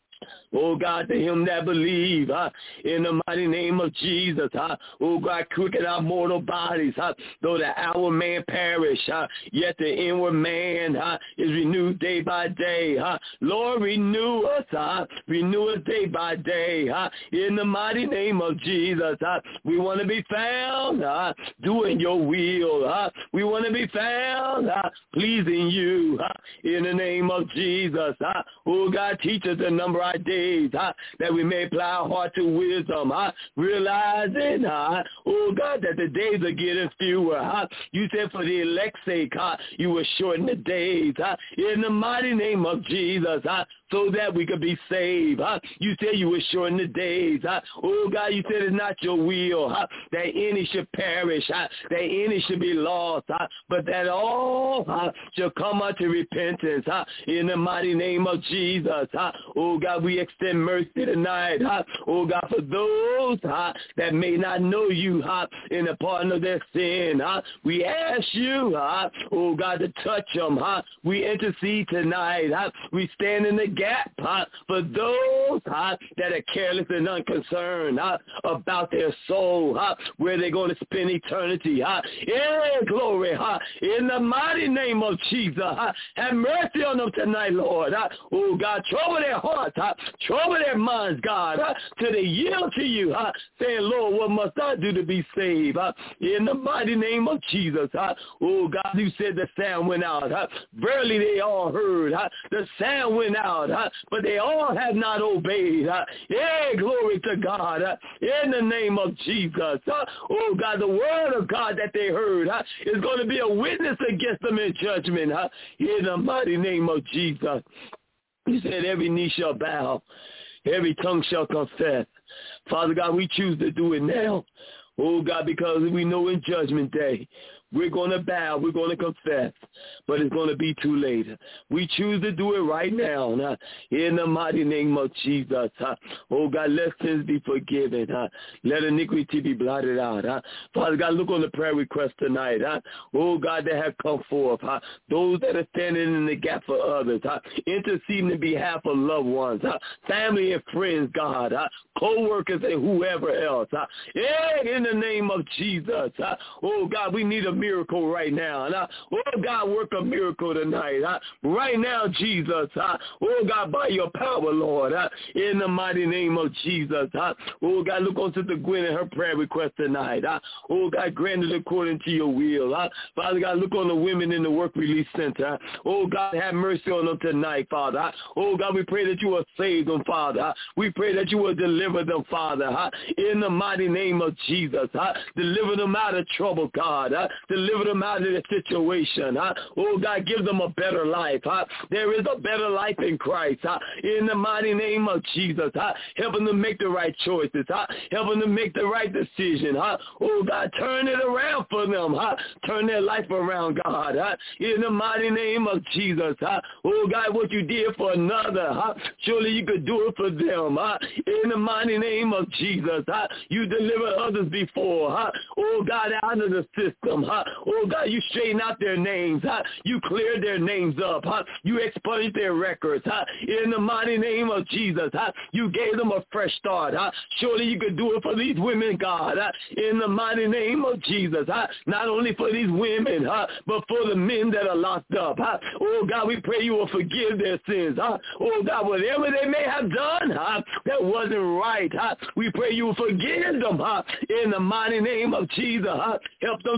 Oh, God, to him that believe, huh, in the mighty name of Jesus, huh, oh, God, quicken our mortal bodies, huh, though the outward man perish, huh, yet the inward man, huh, is renewed day by day, huh, Lord, renew us, huh, renew us day by day, huh, in the mighty name of Jesus, huh, we want to be found, huh, doing your will, huh, we want to be found, huh, pleasing you, huh, in the name of Jesus, huh, oh, God, teach us the number our days, huh, that we may apply our heart to wisdom, huh, realizing, huh, oh God, that the days are getting fewer, huh. You said for the elect's sake, huh, you will shorten the days, huh, in the mighty name of Jesus, huh, so that we could be saved, huh. You said you would shorten the days, huh. Oh God, you said it's not your will, huh, that any should perish, huh, that any should be lost, huh, but that all, huh, shall come unto repentance, huh, in the mighty name of Jesus, huh. Oh God, we extend mercy tonight, huh? Oh God, for those, huh, that may not know you, huh, in the pardon of their sin, huh? We ask you, huh, oh God, to touch them, huh? We intercede tonight, huh? We stand in the gap, huh, for those, huh, that are careless and unconcerned, huh, about their soul, huh, where they're going to spend eternity, huh? Yeah, glory, huh? In the mighty name of Jesus, huh? Have mercy on them tonight, Lord, huh? Oh God, trouble their hearts, huh? Trouble their minds, God, huh? Till they yield to you, huh? Saying, Lord, what must I do to be saved, huh? In the mighty name of Jesus, huh? Oh God, you said the sound went out, huh? Verily they all heard, huh? The sound went out, huh? But they all have not obeyed, huh? Yeah, glory to God, huh? In the name of Jesus, huh? Oh God, the word of God that they heard, huh, is going to be a witness against them in judgment, huh? In the mighty name of Jesus. You said every knee shall bow, every tongue shall confess. Father God, we choose to do it now. Oh, God, because we know in judgment day, we're going to bow, we're going to confess, but it's going to be too late. We choose to do it right now, huh? In the mighty name of Jesus. Huh? Oh, God, let sins be forgiven. Huh? Let iniquity be blotted out. Huh? Father God, look on the prayer request tonight. Huh? Oh, God, that have come forth. Huh? Those that are standing in the gap for others. Huh? Interceding on behalf of loved ones. Huh? Family and friends, God. Huh? Co-workers and whoever else. Huh? Yeah, in the name of Jesus. Huh? Oh, God, we need a miracle right now. Huh? Oh, God, work a miracle tonight. Huh? Right now, Jesus. Huh? Oh, God, by your power, Lord. Huh? In the mighty name of Jesus. Huh? Oh, God, look on Sister Gwen and her prayer request tonight. Huh? Oh, God, grant it according to your will. Huh? Father God, look on the women in the work release center. Huh? Oh, God, have mercy on them tonight, Father. Huh? Oh, God, we pray that you will save them, Father. Huh? We pray that you will deliver them, Father. Huh? In the mighty name of Jesus. Huh? Deliver them out of trouble, God. Huh? Deliver them out of the situation. Huh? Oh, God, give them a better life. Huh? There is a better life in Christ. Huh? In the mighty name of Jesus. Huh? Help them to make the right choices. Huh? Help them to make the right decision. Huh? Oh, God, turn it around for them. Huh? Turn their life around, God. Huh? In the mighty name of Jesus. Huh? Oh, God, what you did for another, huh? Surely you could do it for them. Huh? In the mighty name of Jesus. Huh? You delivered others before. Huh? Oh, God, out of the system. Huh? Oh, God, you straighten out their names. Huh? You cleared their names up. Huh? You expunged their records. Huh? In the mighty name of Jesus. Huh? You gave them a fresh start. Huh? Surely you could do it for these women, God. Huh? In the mighty name of Jesus. Huh? Not only for these women, huh? but for the men that are locked up. Huh? Oh, God, we pray you will forgive their sins. Huh? Oh, God, whatever they may have done huh? that wasn't right, huh? we pray you will forgive them. Huh? In the mighty name of Jesus. Huh? Help them to forgive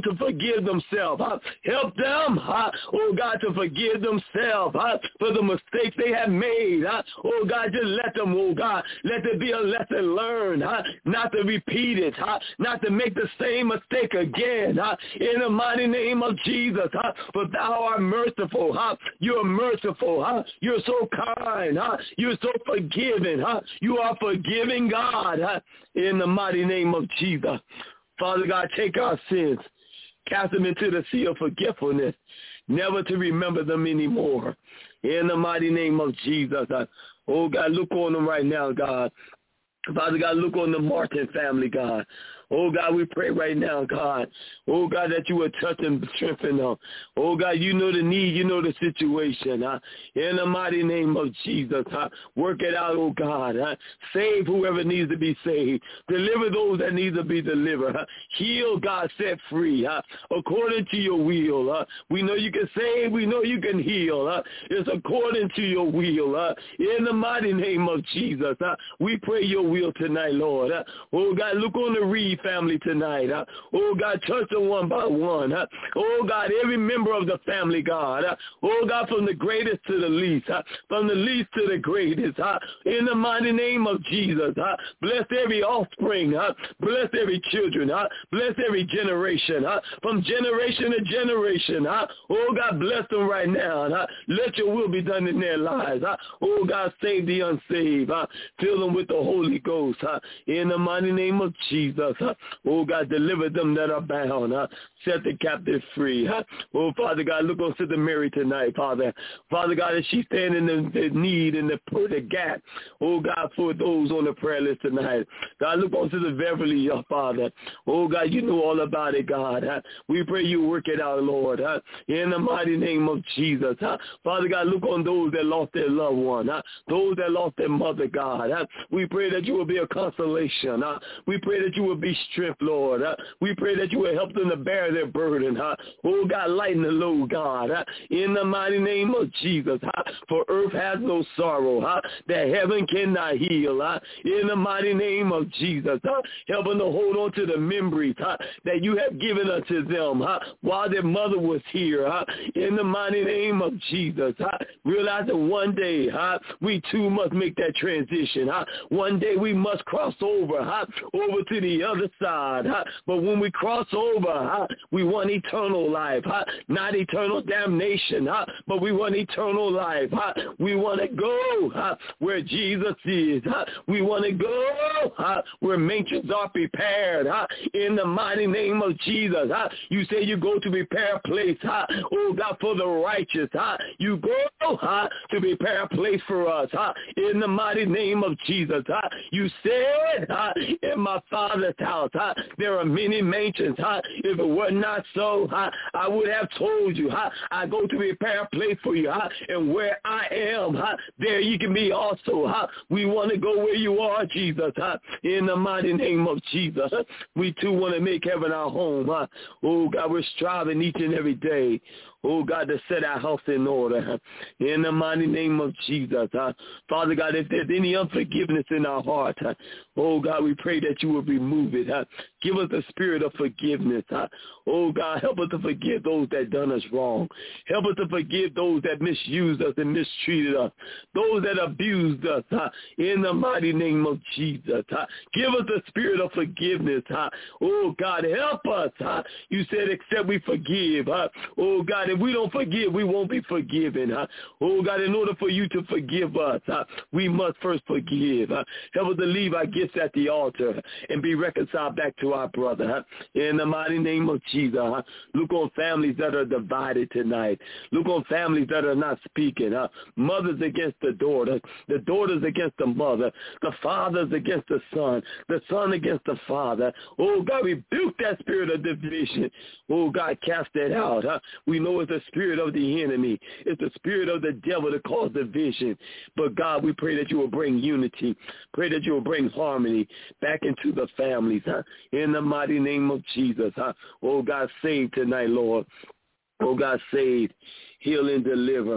forgive themselves. Huh? Help them, huh? oh God, to forgive themselves huh? for the mistakes they have made. Huh? Oh God, just let them, oh God, let there be a lesson learned, huh? not to repeat it, huh? not to make the same mistake again. Huh? In the mighty name of Jesus, huh? for thou art merciful. Huh? You're merciful. Huh? You're so kind. Huh? You're so forgiving. Huh? You are forgiving God. Huh? In the mighty name of Jesus. Father God, take our sins, cast them into the sea of forgetfulness, never to remember them anymore. In the mighty name of Jesus. Uh, oh, God, look on them right now, God. Father God, look on the Martin family, God. Oh, God, we pray right now, God. Oh, God, that you would touch and strengthen them. Oh, God, you know the need. You know the situation. Huh? In the mighty name of Jesus, huh? Work it out, oh, God. Huh? Save whoever needs to be saved. Deliver those that need to be delivered. Huh? Heal, God, set free. Huh? According to your will. Huh? We know you can save. We know you can heal. Huh? It's according to your will. Huh? In the mighty name of Jesus, huh? We pray your will tonight, Lord. Huh? Oh, God, look on the Reed family tonight. Huh? Oh, God, touch them one by one. Huh? Oh, God, every member of the family, God. Huh? Oh, God, from the greatest to the least. Huh? From the least to the greatest. Huh? In the mighty name of Jesus. Huh? Bless every offspring. Huh? Bless every children. Huh? Bless every generation. Huh? From generation to generation. Huh? Oh, God, bless them right now. Huh? Let your will be done in their lives. Huh? Oh, God, save the unsaved. Huh? Fill them with the Holy Ghost. Huh? In the mighty name of Jesus. Huh? Oh, God, deliver them that are bound. Huh? Set the captive free. Huh? Oh, Father God, look on Sister Mary tonight, Father. Father God, as she stand in the, the need and the, the gap, oh, God, for those on the prayer list tonight. God, look on Sister Beverly, your Father. Oh, God, you know all about it, God. Huh? We pray you work it out, Lord. Huh? In the mighty name of Jesus. Huh? Father God, look on those that lost their loved one. Huh? Those that lost their mother, God. Huh? We pray that you will be a consolation. Huh? We pray that you will be strength, Lord. Huh? We pray that you will help them to bear their burden. Huh? Oh, God, lighten the load, God. Huh? In the mighty name of Jesus. Huh? For earth has no sorrow huh? that heaven cannot heal. Huh? In the mighty name of Jesus. Huh? Help them to hold on to the memories huh? that you have given unto them huh? while their mother was here. Huh? In the mighty name of Jesus. Huh? Realize that one day huh? we too must make that transition. Huh? One day we must cross over, huh? over to the other side. Huh? But when we cross over, huh? we want eternal life, huh? not eternal damnation, huh? but we want eternal life. Huh? We want to go huh? where Jesus is. Huh? We want to go huh? where mansions are prepared. Huh? In the mighty name of Jesus. Huh? You say you go to prepare a place, huh? oh God, for the righteous. Huh? You go huh? to prepare a place for us. Huh? In the mighty name of Jesus. Huh? You said huh? in my Father's house huh? there are many mansions. Huh? If it were not so, huh? I would have told you. Huh? I go to prepare a place for you. Huh? And where I am, huh? there you can be also. Huh? We want to go where you are, Jesus. Huh? In the mighty name of Jesus. Huh? We too want to make heaven our home. Huh? Oh, God, we're striving each and every day. Oh, God, to set our house in order. Huh? In the mighty name of Jesus. Huh? Father God, if there's any unforgiveness in our heart, huh? oh, God, we pray that you will remove it. Huh? Give us the spirit of forgiveness. Huh? Oh, God, help us to forgive those that done us wrong. Help us to forgive those that misused us and mistreated us. Those that abused us. Huh? In the mighty name of Jesus. Huh? Give us the spirit of forgiveness. Huh? Oh, God, help us. Huh? You said except we forgive. Huh? Oh, God, if we don't forgive, we won't be forgiven. Huh? Oh, God, in order for you to forgive us, huh, we must first forgive. Huh? Help us to leave our gifts at the altar and be reconciled back to our brother. Huh? In the mighty name of Jesus. Huh? Look on families that are divided tonight. Look on families that are not speaking. Huh? Mothers against the daughter, the daughters against the mother, the fathers against the son, the son against the father. Oh, God, rebuke that spirit of division. Oh, God, cast that out. Huh? We know it's the spirit of the enemy. It's the spirit of the devil that cause division. But, God, we pray that you will bring unity. Pray that you will bring harmony back into the families. Huh? In the mighty name of Jesus. Huh? Oh, God, save tonight, Lord. Oh, God, save, heal, and deliver.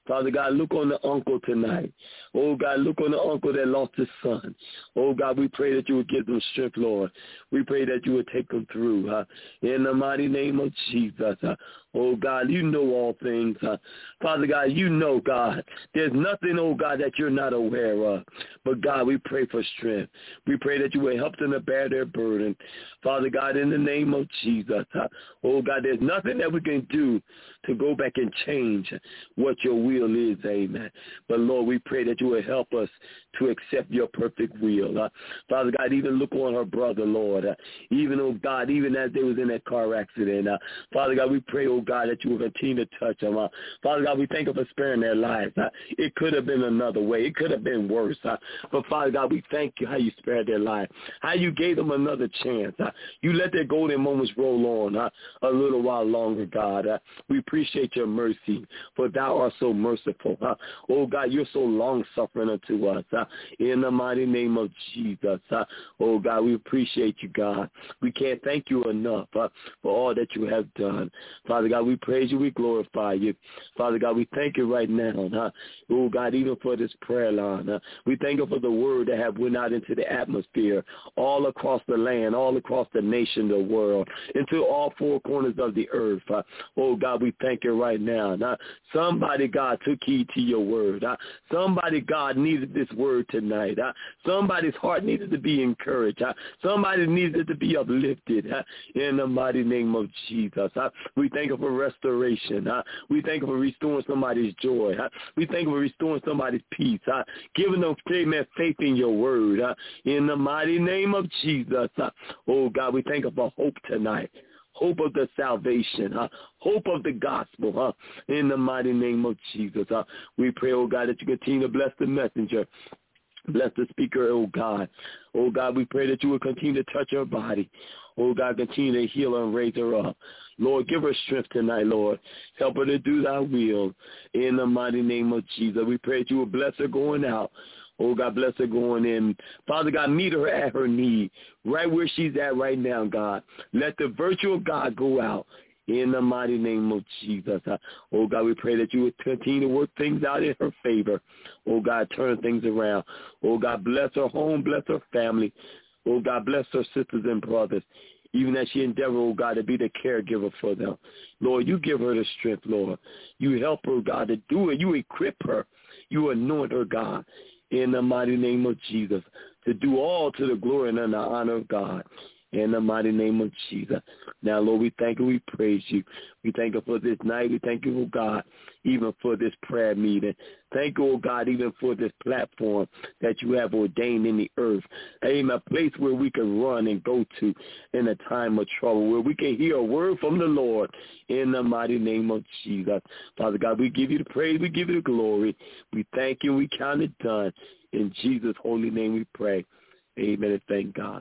Father God, look on the uncle tonight. Oh, God, look on the uncle that lost his son. Oh, God, we pray that you would give them strength, Lord. We pray that you would take them through. Uh, in the mighty name of Jesus. Uh, oh, God, you know all things. Uh, Father God, you know, God. There's nothing, oh, God, that you're not aware of. But, God, we pray for strength. We pray that you would help them to bear their burden. Father God, in the name of Jesus. Uh, oh, God, there's nothing that we can do to go back and change what your will is, amen. But, Lord, we pray that you would help us to accept your perfect will. Uh, Father God, even look on her brother, Lord. Uh, even, oh, God, even as they was in that car accident. Uh, Father God, we pray, oh, God, that you will continue to touch them. Uh, Father God, we thank you for sparing their lives. Uh, it could have been another way. It could have been worse. Uh, but, Father God, we thank you how you spared their life, how you gave them another chance. Uh, you let their golden moments roll on uh, a little while longer, God. Uh, we appreciate your mercy, for thou art so merciful. Uh, oh, God, you're so long-suffering unto us. Uh, in the mighty name of Jesus. Uh, oh, God, we appreciate you, God. We can't thank you enough uh, for all that you have done. Father God, we praise you. We glorify you. Father God, we thank you right now. Uh, oh, God, even for this prayer line. Uh, we thank you for the word that have went out into the atmosphere all across the land, all across the nation, the world, into all four corners of the earth. Uh, oh, God, we thank you right now. Now, somebody, God, took heed to your word. Uh, somebody, God, needed this word tonight. Uh, somebody's heart needed to be encouraged. Uh, somebody needed to be uplifted uh, in the mighty name of Jesus. Uh, we thank you for restoration. Uh, we thank you for restoring somebody's joy. Uh, we thank you for restoring somebody's peace, uh, giving them, amen, faith in your word. Uh, in the mighty name of Jesus. Uh, oh, God, we thank you for hope tonight. Hope of the salvation, huh? Hope of the gospel, huh? In the mighty name of Jesus, huh? We pray, oh God, that you continue to bless the messenger, bless the speaker, oh God. Oh God, we pray that you will continue to touch her body. Oh God, continue to heal her and raise her up. Lord, give her strength tonight, Lord. Help her to do thy will. In the mighty name of Jesus, we pray that you will bless her going out. Oh, God, bless her going in. Father God, meet her at her need, right where she's at right now, God. Let the virtue of God go out in the mighty name of Jesus. Oh, God, we pray that you would continue to work things out in her favor. Oh, God, turn things around. Oh, God, bless her home, bless her family. Oh, God, bless her sisters and brothers, even as she endeavor, oh, God, to be the caregiver for them. Lord, you give her the strength, Lord. You help her, God, to do it. You equip her. You anoint her, God, in the mighty name of Jesus, to do all to the glory and the honor of God. In the mighty name of Jesus. Now, Lord, we thank you. We praise you. We thank you for this night. We thank you, oh God, even for this prayer meeting. Thank you, oh God, even for this platform that you have ordained in the earth. Amen. A place where we can run and go to in a time of trouble, where we can hear a word from the Lord in the mighty name of Jesus. Father God, we give you the praise. We give you the glory. We thank you. We count it done. In Jesus' holy name we pray. Amen and thank God.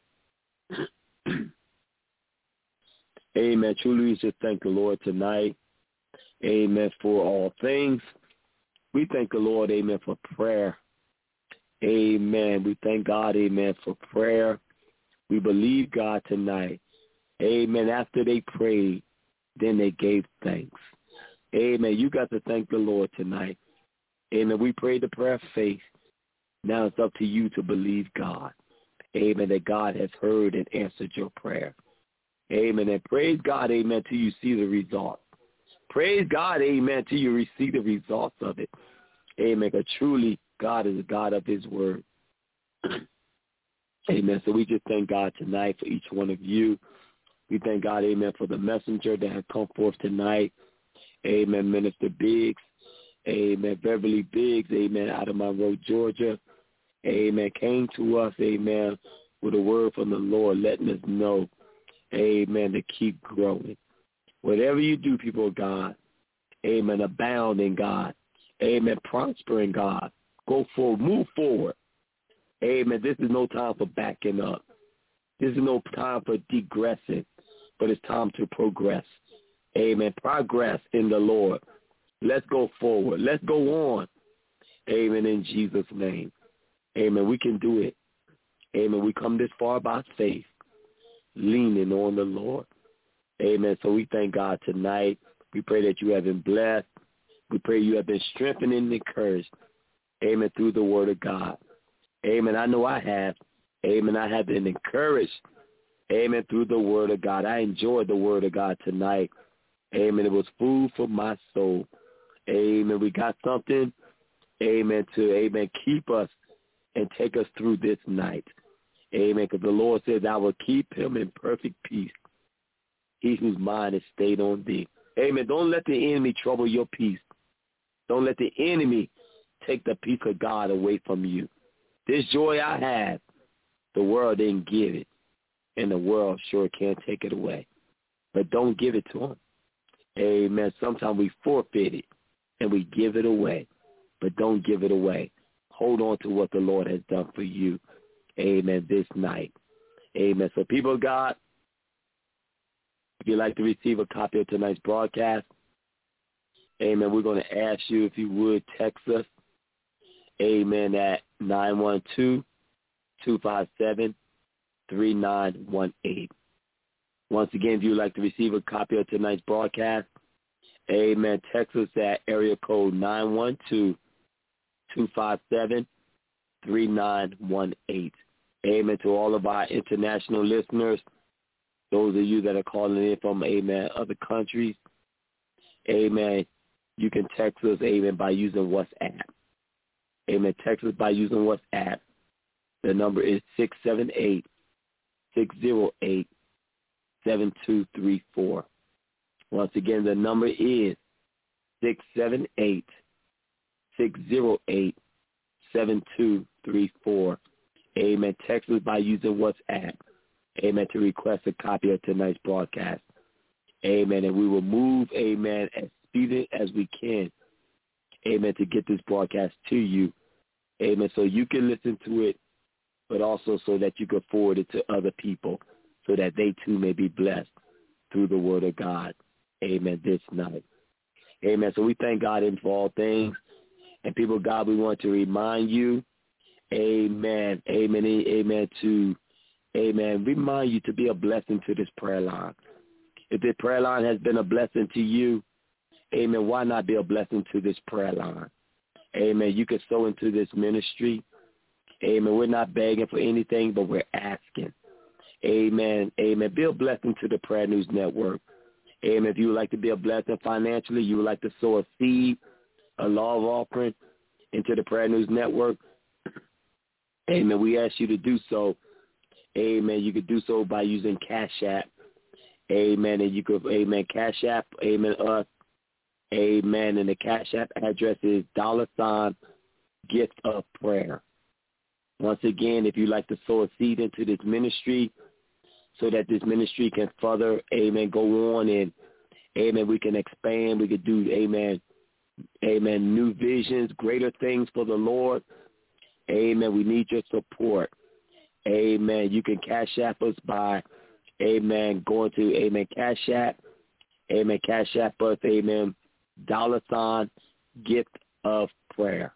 Amen. Truly, we just thank the Lord tonight. Amen. For all things. We thank the Lord, amen, for prayer. Amen. We thank God, amen, for prayer. We believe God tonight. Amen. After they prayed, then they gave thanks. Amen. You got to thank the Lord tonight. Amen. We prayed the prayer of faith. Now it's up to you to believe God. Amen, that God has heard and answered your prayer. Amen, and praise God, amen, till you see the results. Praise God, amen, till you receive the results of it. Amen, because truly God is a God of his word. Amen, so we just thank God tonight for each one of you. We thank God, amen, for the messenger that has come forth tonight. Amen, Minister Biggs. Amen, Beverly Biggs, amen, out of Monroe, Georgia. Amen. Came to us, amen, with a word from the Lord, letting us know, amen, to keep growing. Whatever you do, people of God, amen, abound in God. Amen. Prosper in God. Go forward. Move forward. Amen. This is no time for backing up. This is no time for degressing, but it's time to progress. Amen. Progress in the Lord. Let's go forward. Let's go on. Amen. In Jesus' name. Amen. We can do it. Amen. We come this far by faith, leaning on the Lord. Amen. So we thank God tonight. We pray that you have been blessed. We pray you have been strengthened and encouraged, amen, through the word of God. Amen. I know I have. Amen. I have been encouraged, amen, through the word of God. I enjoyed the word of God tonight. Amen. It was food for my soul. Amen. We got something, amen, to, amen, keep us and take us through this night. Amen. Because the Lord says, I will keep him in perfect peace, he whose mind is stayed on thee. Amen. Don't let the enemy trouble your peace. Don't let the enemy take the peace of God away from you. This joy I have, the world didn't give it, and the world sure can't take it away. But don't give it to them. Amen. Sometimes we forfeit it, and we give it away. But don't give it away. Hold on to what the Lord has done for you. Amen. This night. Amen. So people of God, if you'd like to receive a copy of tonight's broadcast, amen, we're going to ask you if you would text us, amen, at nine one two, two five seven, three nine one eight. Once again, if you'd like to receive a copy of tonight's broadcast, amen, text us at area code nine one two, two five seven, three nine one eight. Amen. To all of our international listeners, those of you that are calling in from, amen, other countries, amen, you can text us, amen, by using WhatsApp. Amen. Text us by using WhatsApp. The number is six seven eight, six zero eight, seven two three four. Once again, the number is six seven eight, six zero eight, seven two three four. Amen. Text us by using WhatsApp. Amen. To request a copy of tonight's broadcast. Amen. And we will move, amen, as speedy as we can. Amen. To get this broadcast to you. Amen. So you can listen to it, but also so that you can forward it to other people so that they too may be blessed through the word of God. Amen. This night. Amen. So we thank God in for all things. And people of God, we want to remind you, amen, amen, amen, to, amen, remind you to be a blessing to this prayer line. If this prayer line has been a blessing to you, amen, why not be a blessing to this prayer line? Amen. You can sow into this ministry. Amen. We're not begging for anything, but we're asking. Amen. Amen. Be a blessing to the Prayer News Network. Amen. If you would like to be a blessing financially, you would like to sow a seed, a love offering into the Prayer News Network, amen, we ask you to do so. Amen. You could do so by using Cash App. Amen. And you could, amen, Cash App, amen, us. Amen. And the Cash App address is dollar sign gift of prayer. Once again, if you'd like to sow a seed into this ministry so that this ministry can further, amen, go on and, amen, we can expand. We could do, amen, amen, new visions, greater things for the Lord. Amen. We need your support. Amen. You can Cash App us by, amen, going to, amen, Cash App. Amen. Cash App us, amen, dollar sign, gift of prayer.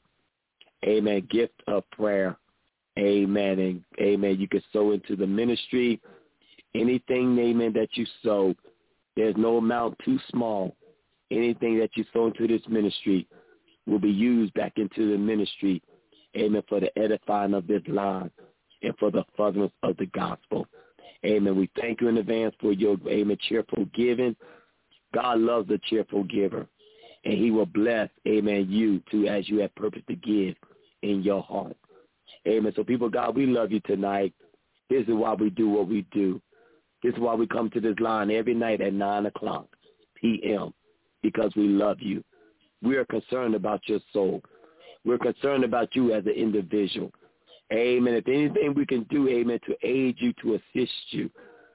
Amen. Gift of prayer. Amen. And, amen, you can sow into the ministry. Anything, amen, that you sow, there's no amount too small. Anything that you sow into this ministry will be used back into the ministry, amen, for the edifying of this line and for the furtherance of the gospel. Amen. We thank you in advance for your, amen, cheerful giving. God loves a cheerful giver, and he will bless, amen, you too as you have purpose to give in your heart. Amen. So people of God, we love you tonight. This is why we do what we do. This is why we come to this line every night at nine o'clock p.m., because we love you. We are concerned about your soul. We're concerned about you as an individual. Amen. If anything we can do, amen, to aid you, to assist you,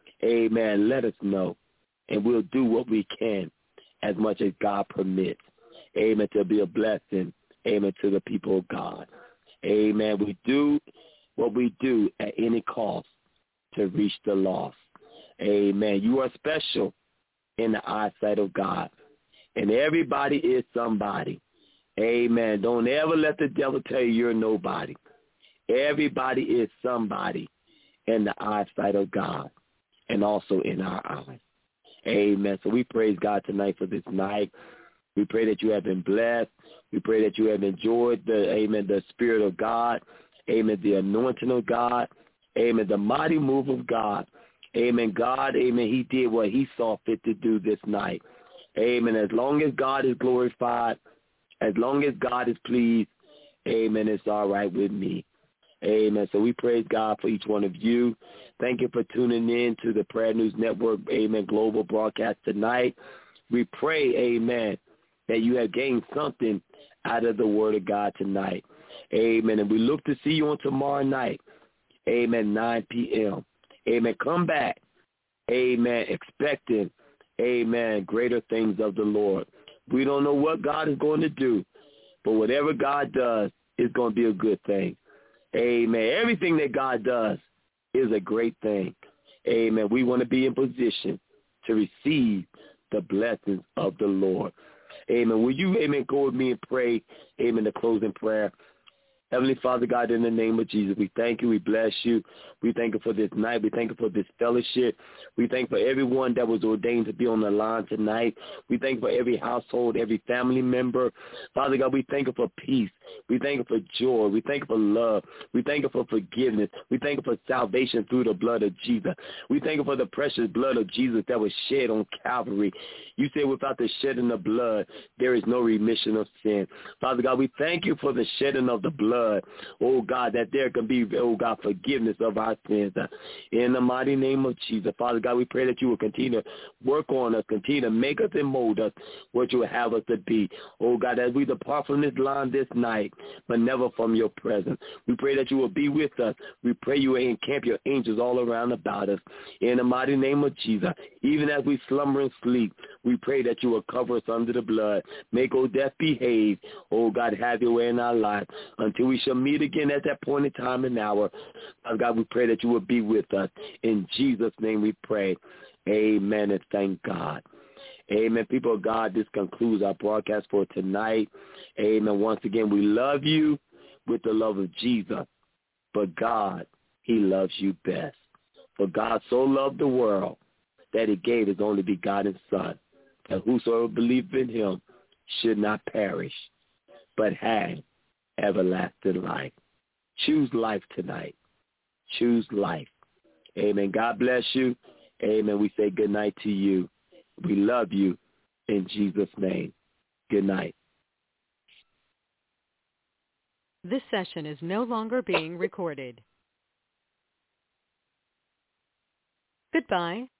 amen, let us know. And we'll do what we can as much as God permits. Amen. To be a blessing, amen, to the people of God. Amen. We do what we do at any cost to reach the lost. Amen. You are special in the eyesight of God. And everybody is somebody. Amen. Don't ever let the devil tell you you're nobody. Everybody is somebody in the eyesight of God and also in our eyes. Amen. So we praise God tonight for this night. We pray that you have been blessed. We pray that you have enjoyed the, amen, the Spirit of God. Amen, the anointing of God. Amen, the mighty move of God. Amen, God, amen, he did what he saw fit to do this night. Amen, as long as God is glorified, as long as God is pleased, amen, it's all right with me. Amen. So we praise God for each one of you. Thank you for tuning in to the Prayer News Network, amen, global broadcast tonight. We pray, amen, that you have gained something out of the Word of God tonight. Amen. And we look to see you on tomorrow night, amen, nine p.m. Amen. Come back, amen, expecting, amen, greater things of the Lord. We don't know what God is going to do, but whatever God does is going to be a good thing. Amen. Everything that God does is a great thing. Amen. We want to be in position to receive the blessings of the Lord. Amen. Will you, amen, go with me and pray, amen, the closing prayer. Heavenly Father, God, in the name of Jesus, we thank you. We bless you. We thank you for this night. We thank you for this fellowship. We thank you for everyone that was ordained to be on the line tonight. We thank you for every household, every family member. Father God, we thank you for peace. We thank you for joy. We thank you for love. We thank you for forgiveness. We thank you for salvation through the blood of Jesus. We thank you for the precious blood of Jesus that was shed on Calvary. You said without the shedding of blood, there is no remission of sin. Father God, we thank you for the shedding of the blood. Oh, God, that there can be, oh, God, forgiveness of our sins. In the mighty name of Jesus, Father God, we pray that you will continue to work on us, continue to make us and mold us what you will have us to be. Oh, God, as we depart from this line this night, but never from your presence, we pray that you will be with us. We pray you will encamp your angels all around about us. In the mighty name of Jesus, even as we slumber and sleep, we pray that you will cover us under the blood. Make, oh, death behave. Oh, God, have your way in our life until we shall meet again at that point in time and hour. Father God, we pray that you will be with us. In Jesus' name we pray. Amen and thank God. Amen. People of God, this concludes our broadcast for tonight. Amen. Once again, we love you with the love of Jesus. But God, he loves you best. For God so loved the world that he gave his only begotten Son, that whosoever believeth in him should not perish, but have everlasting life. Choose life tonight. Choose life. Amen. God bless you. Amen. We say good night to you. We love you in Jesus' name. Good night.
This session is no longer being recorded. Goodbye.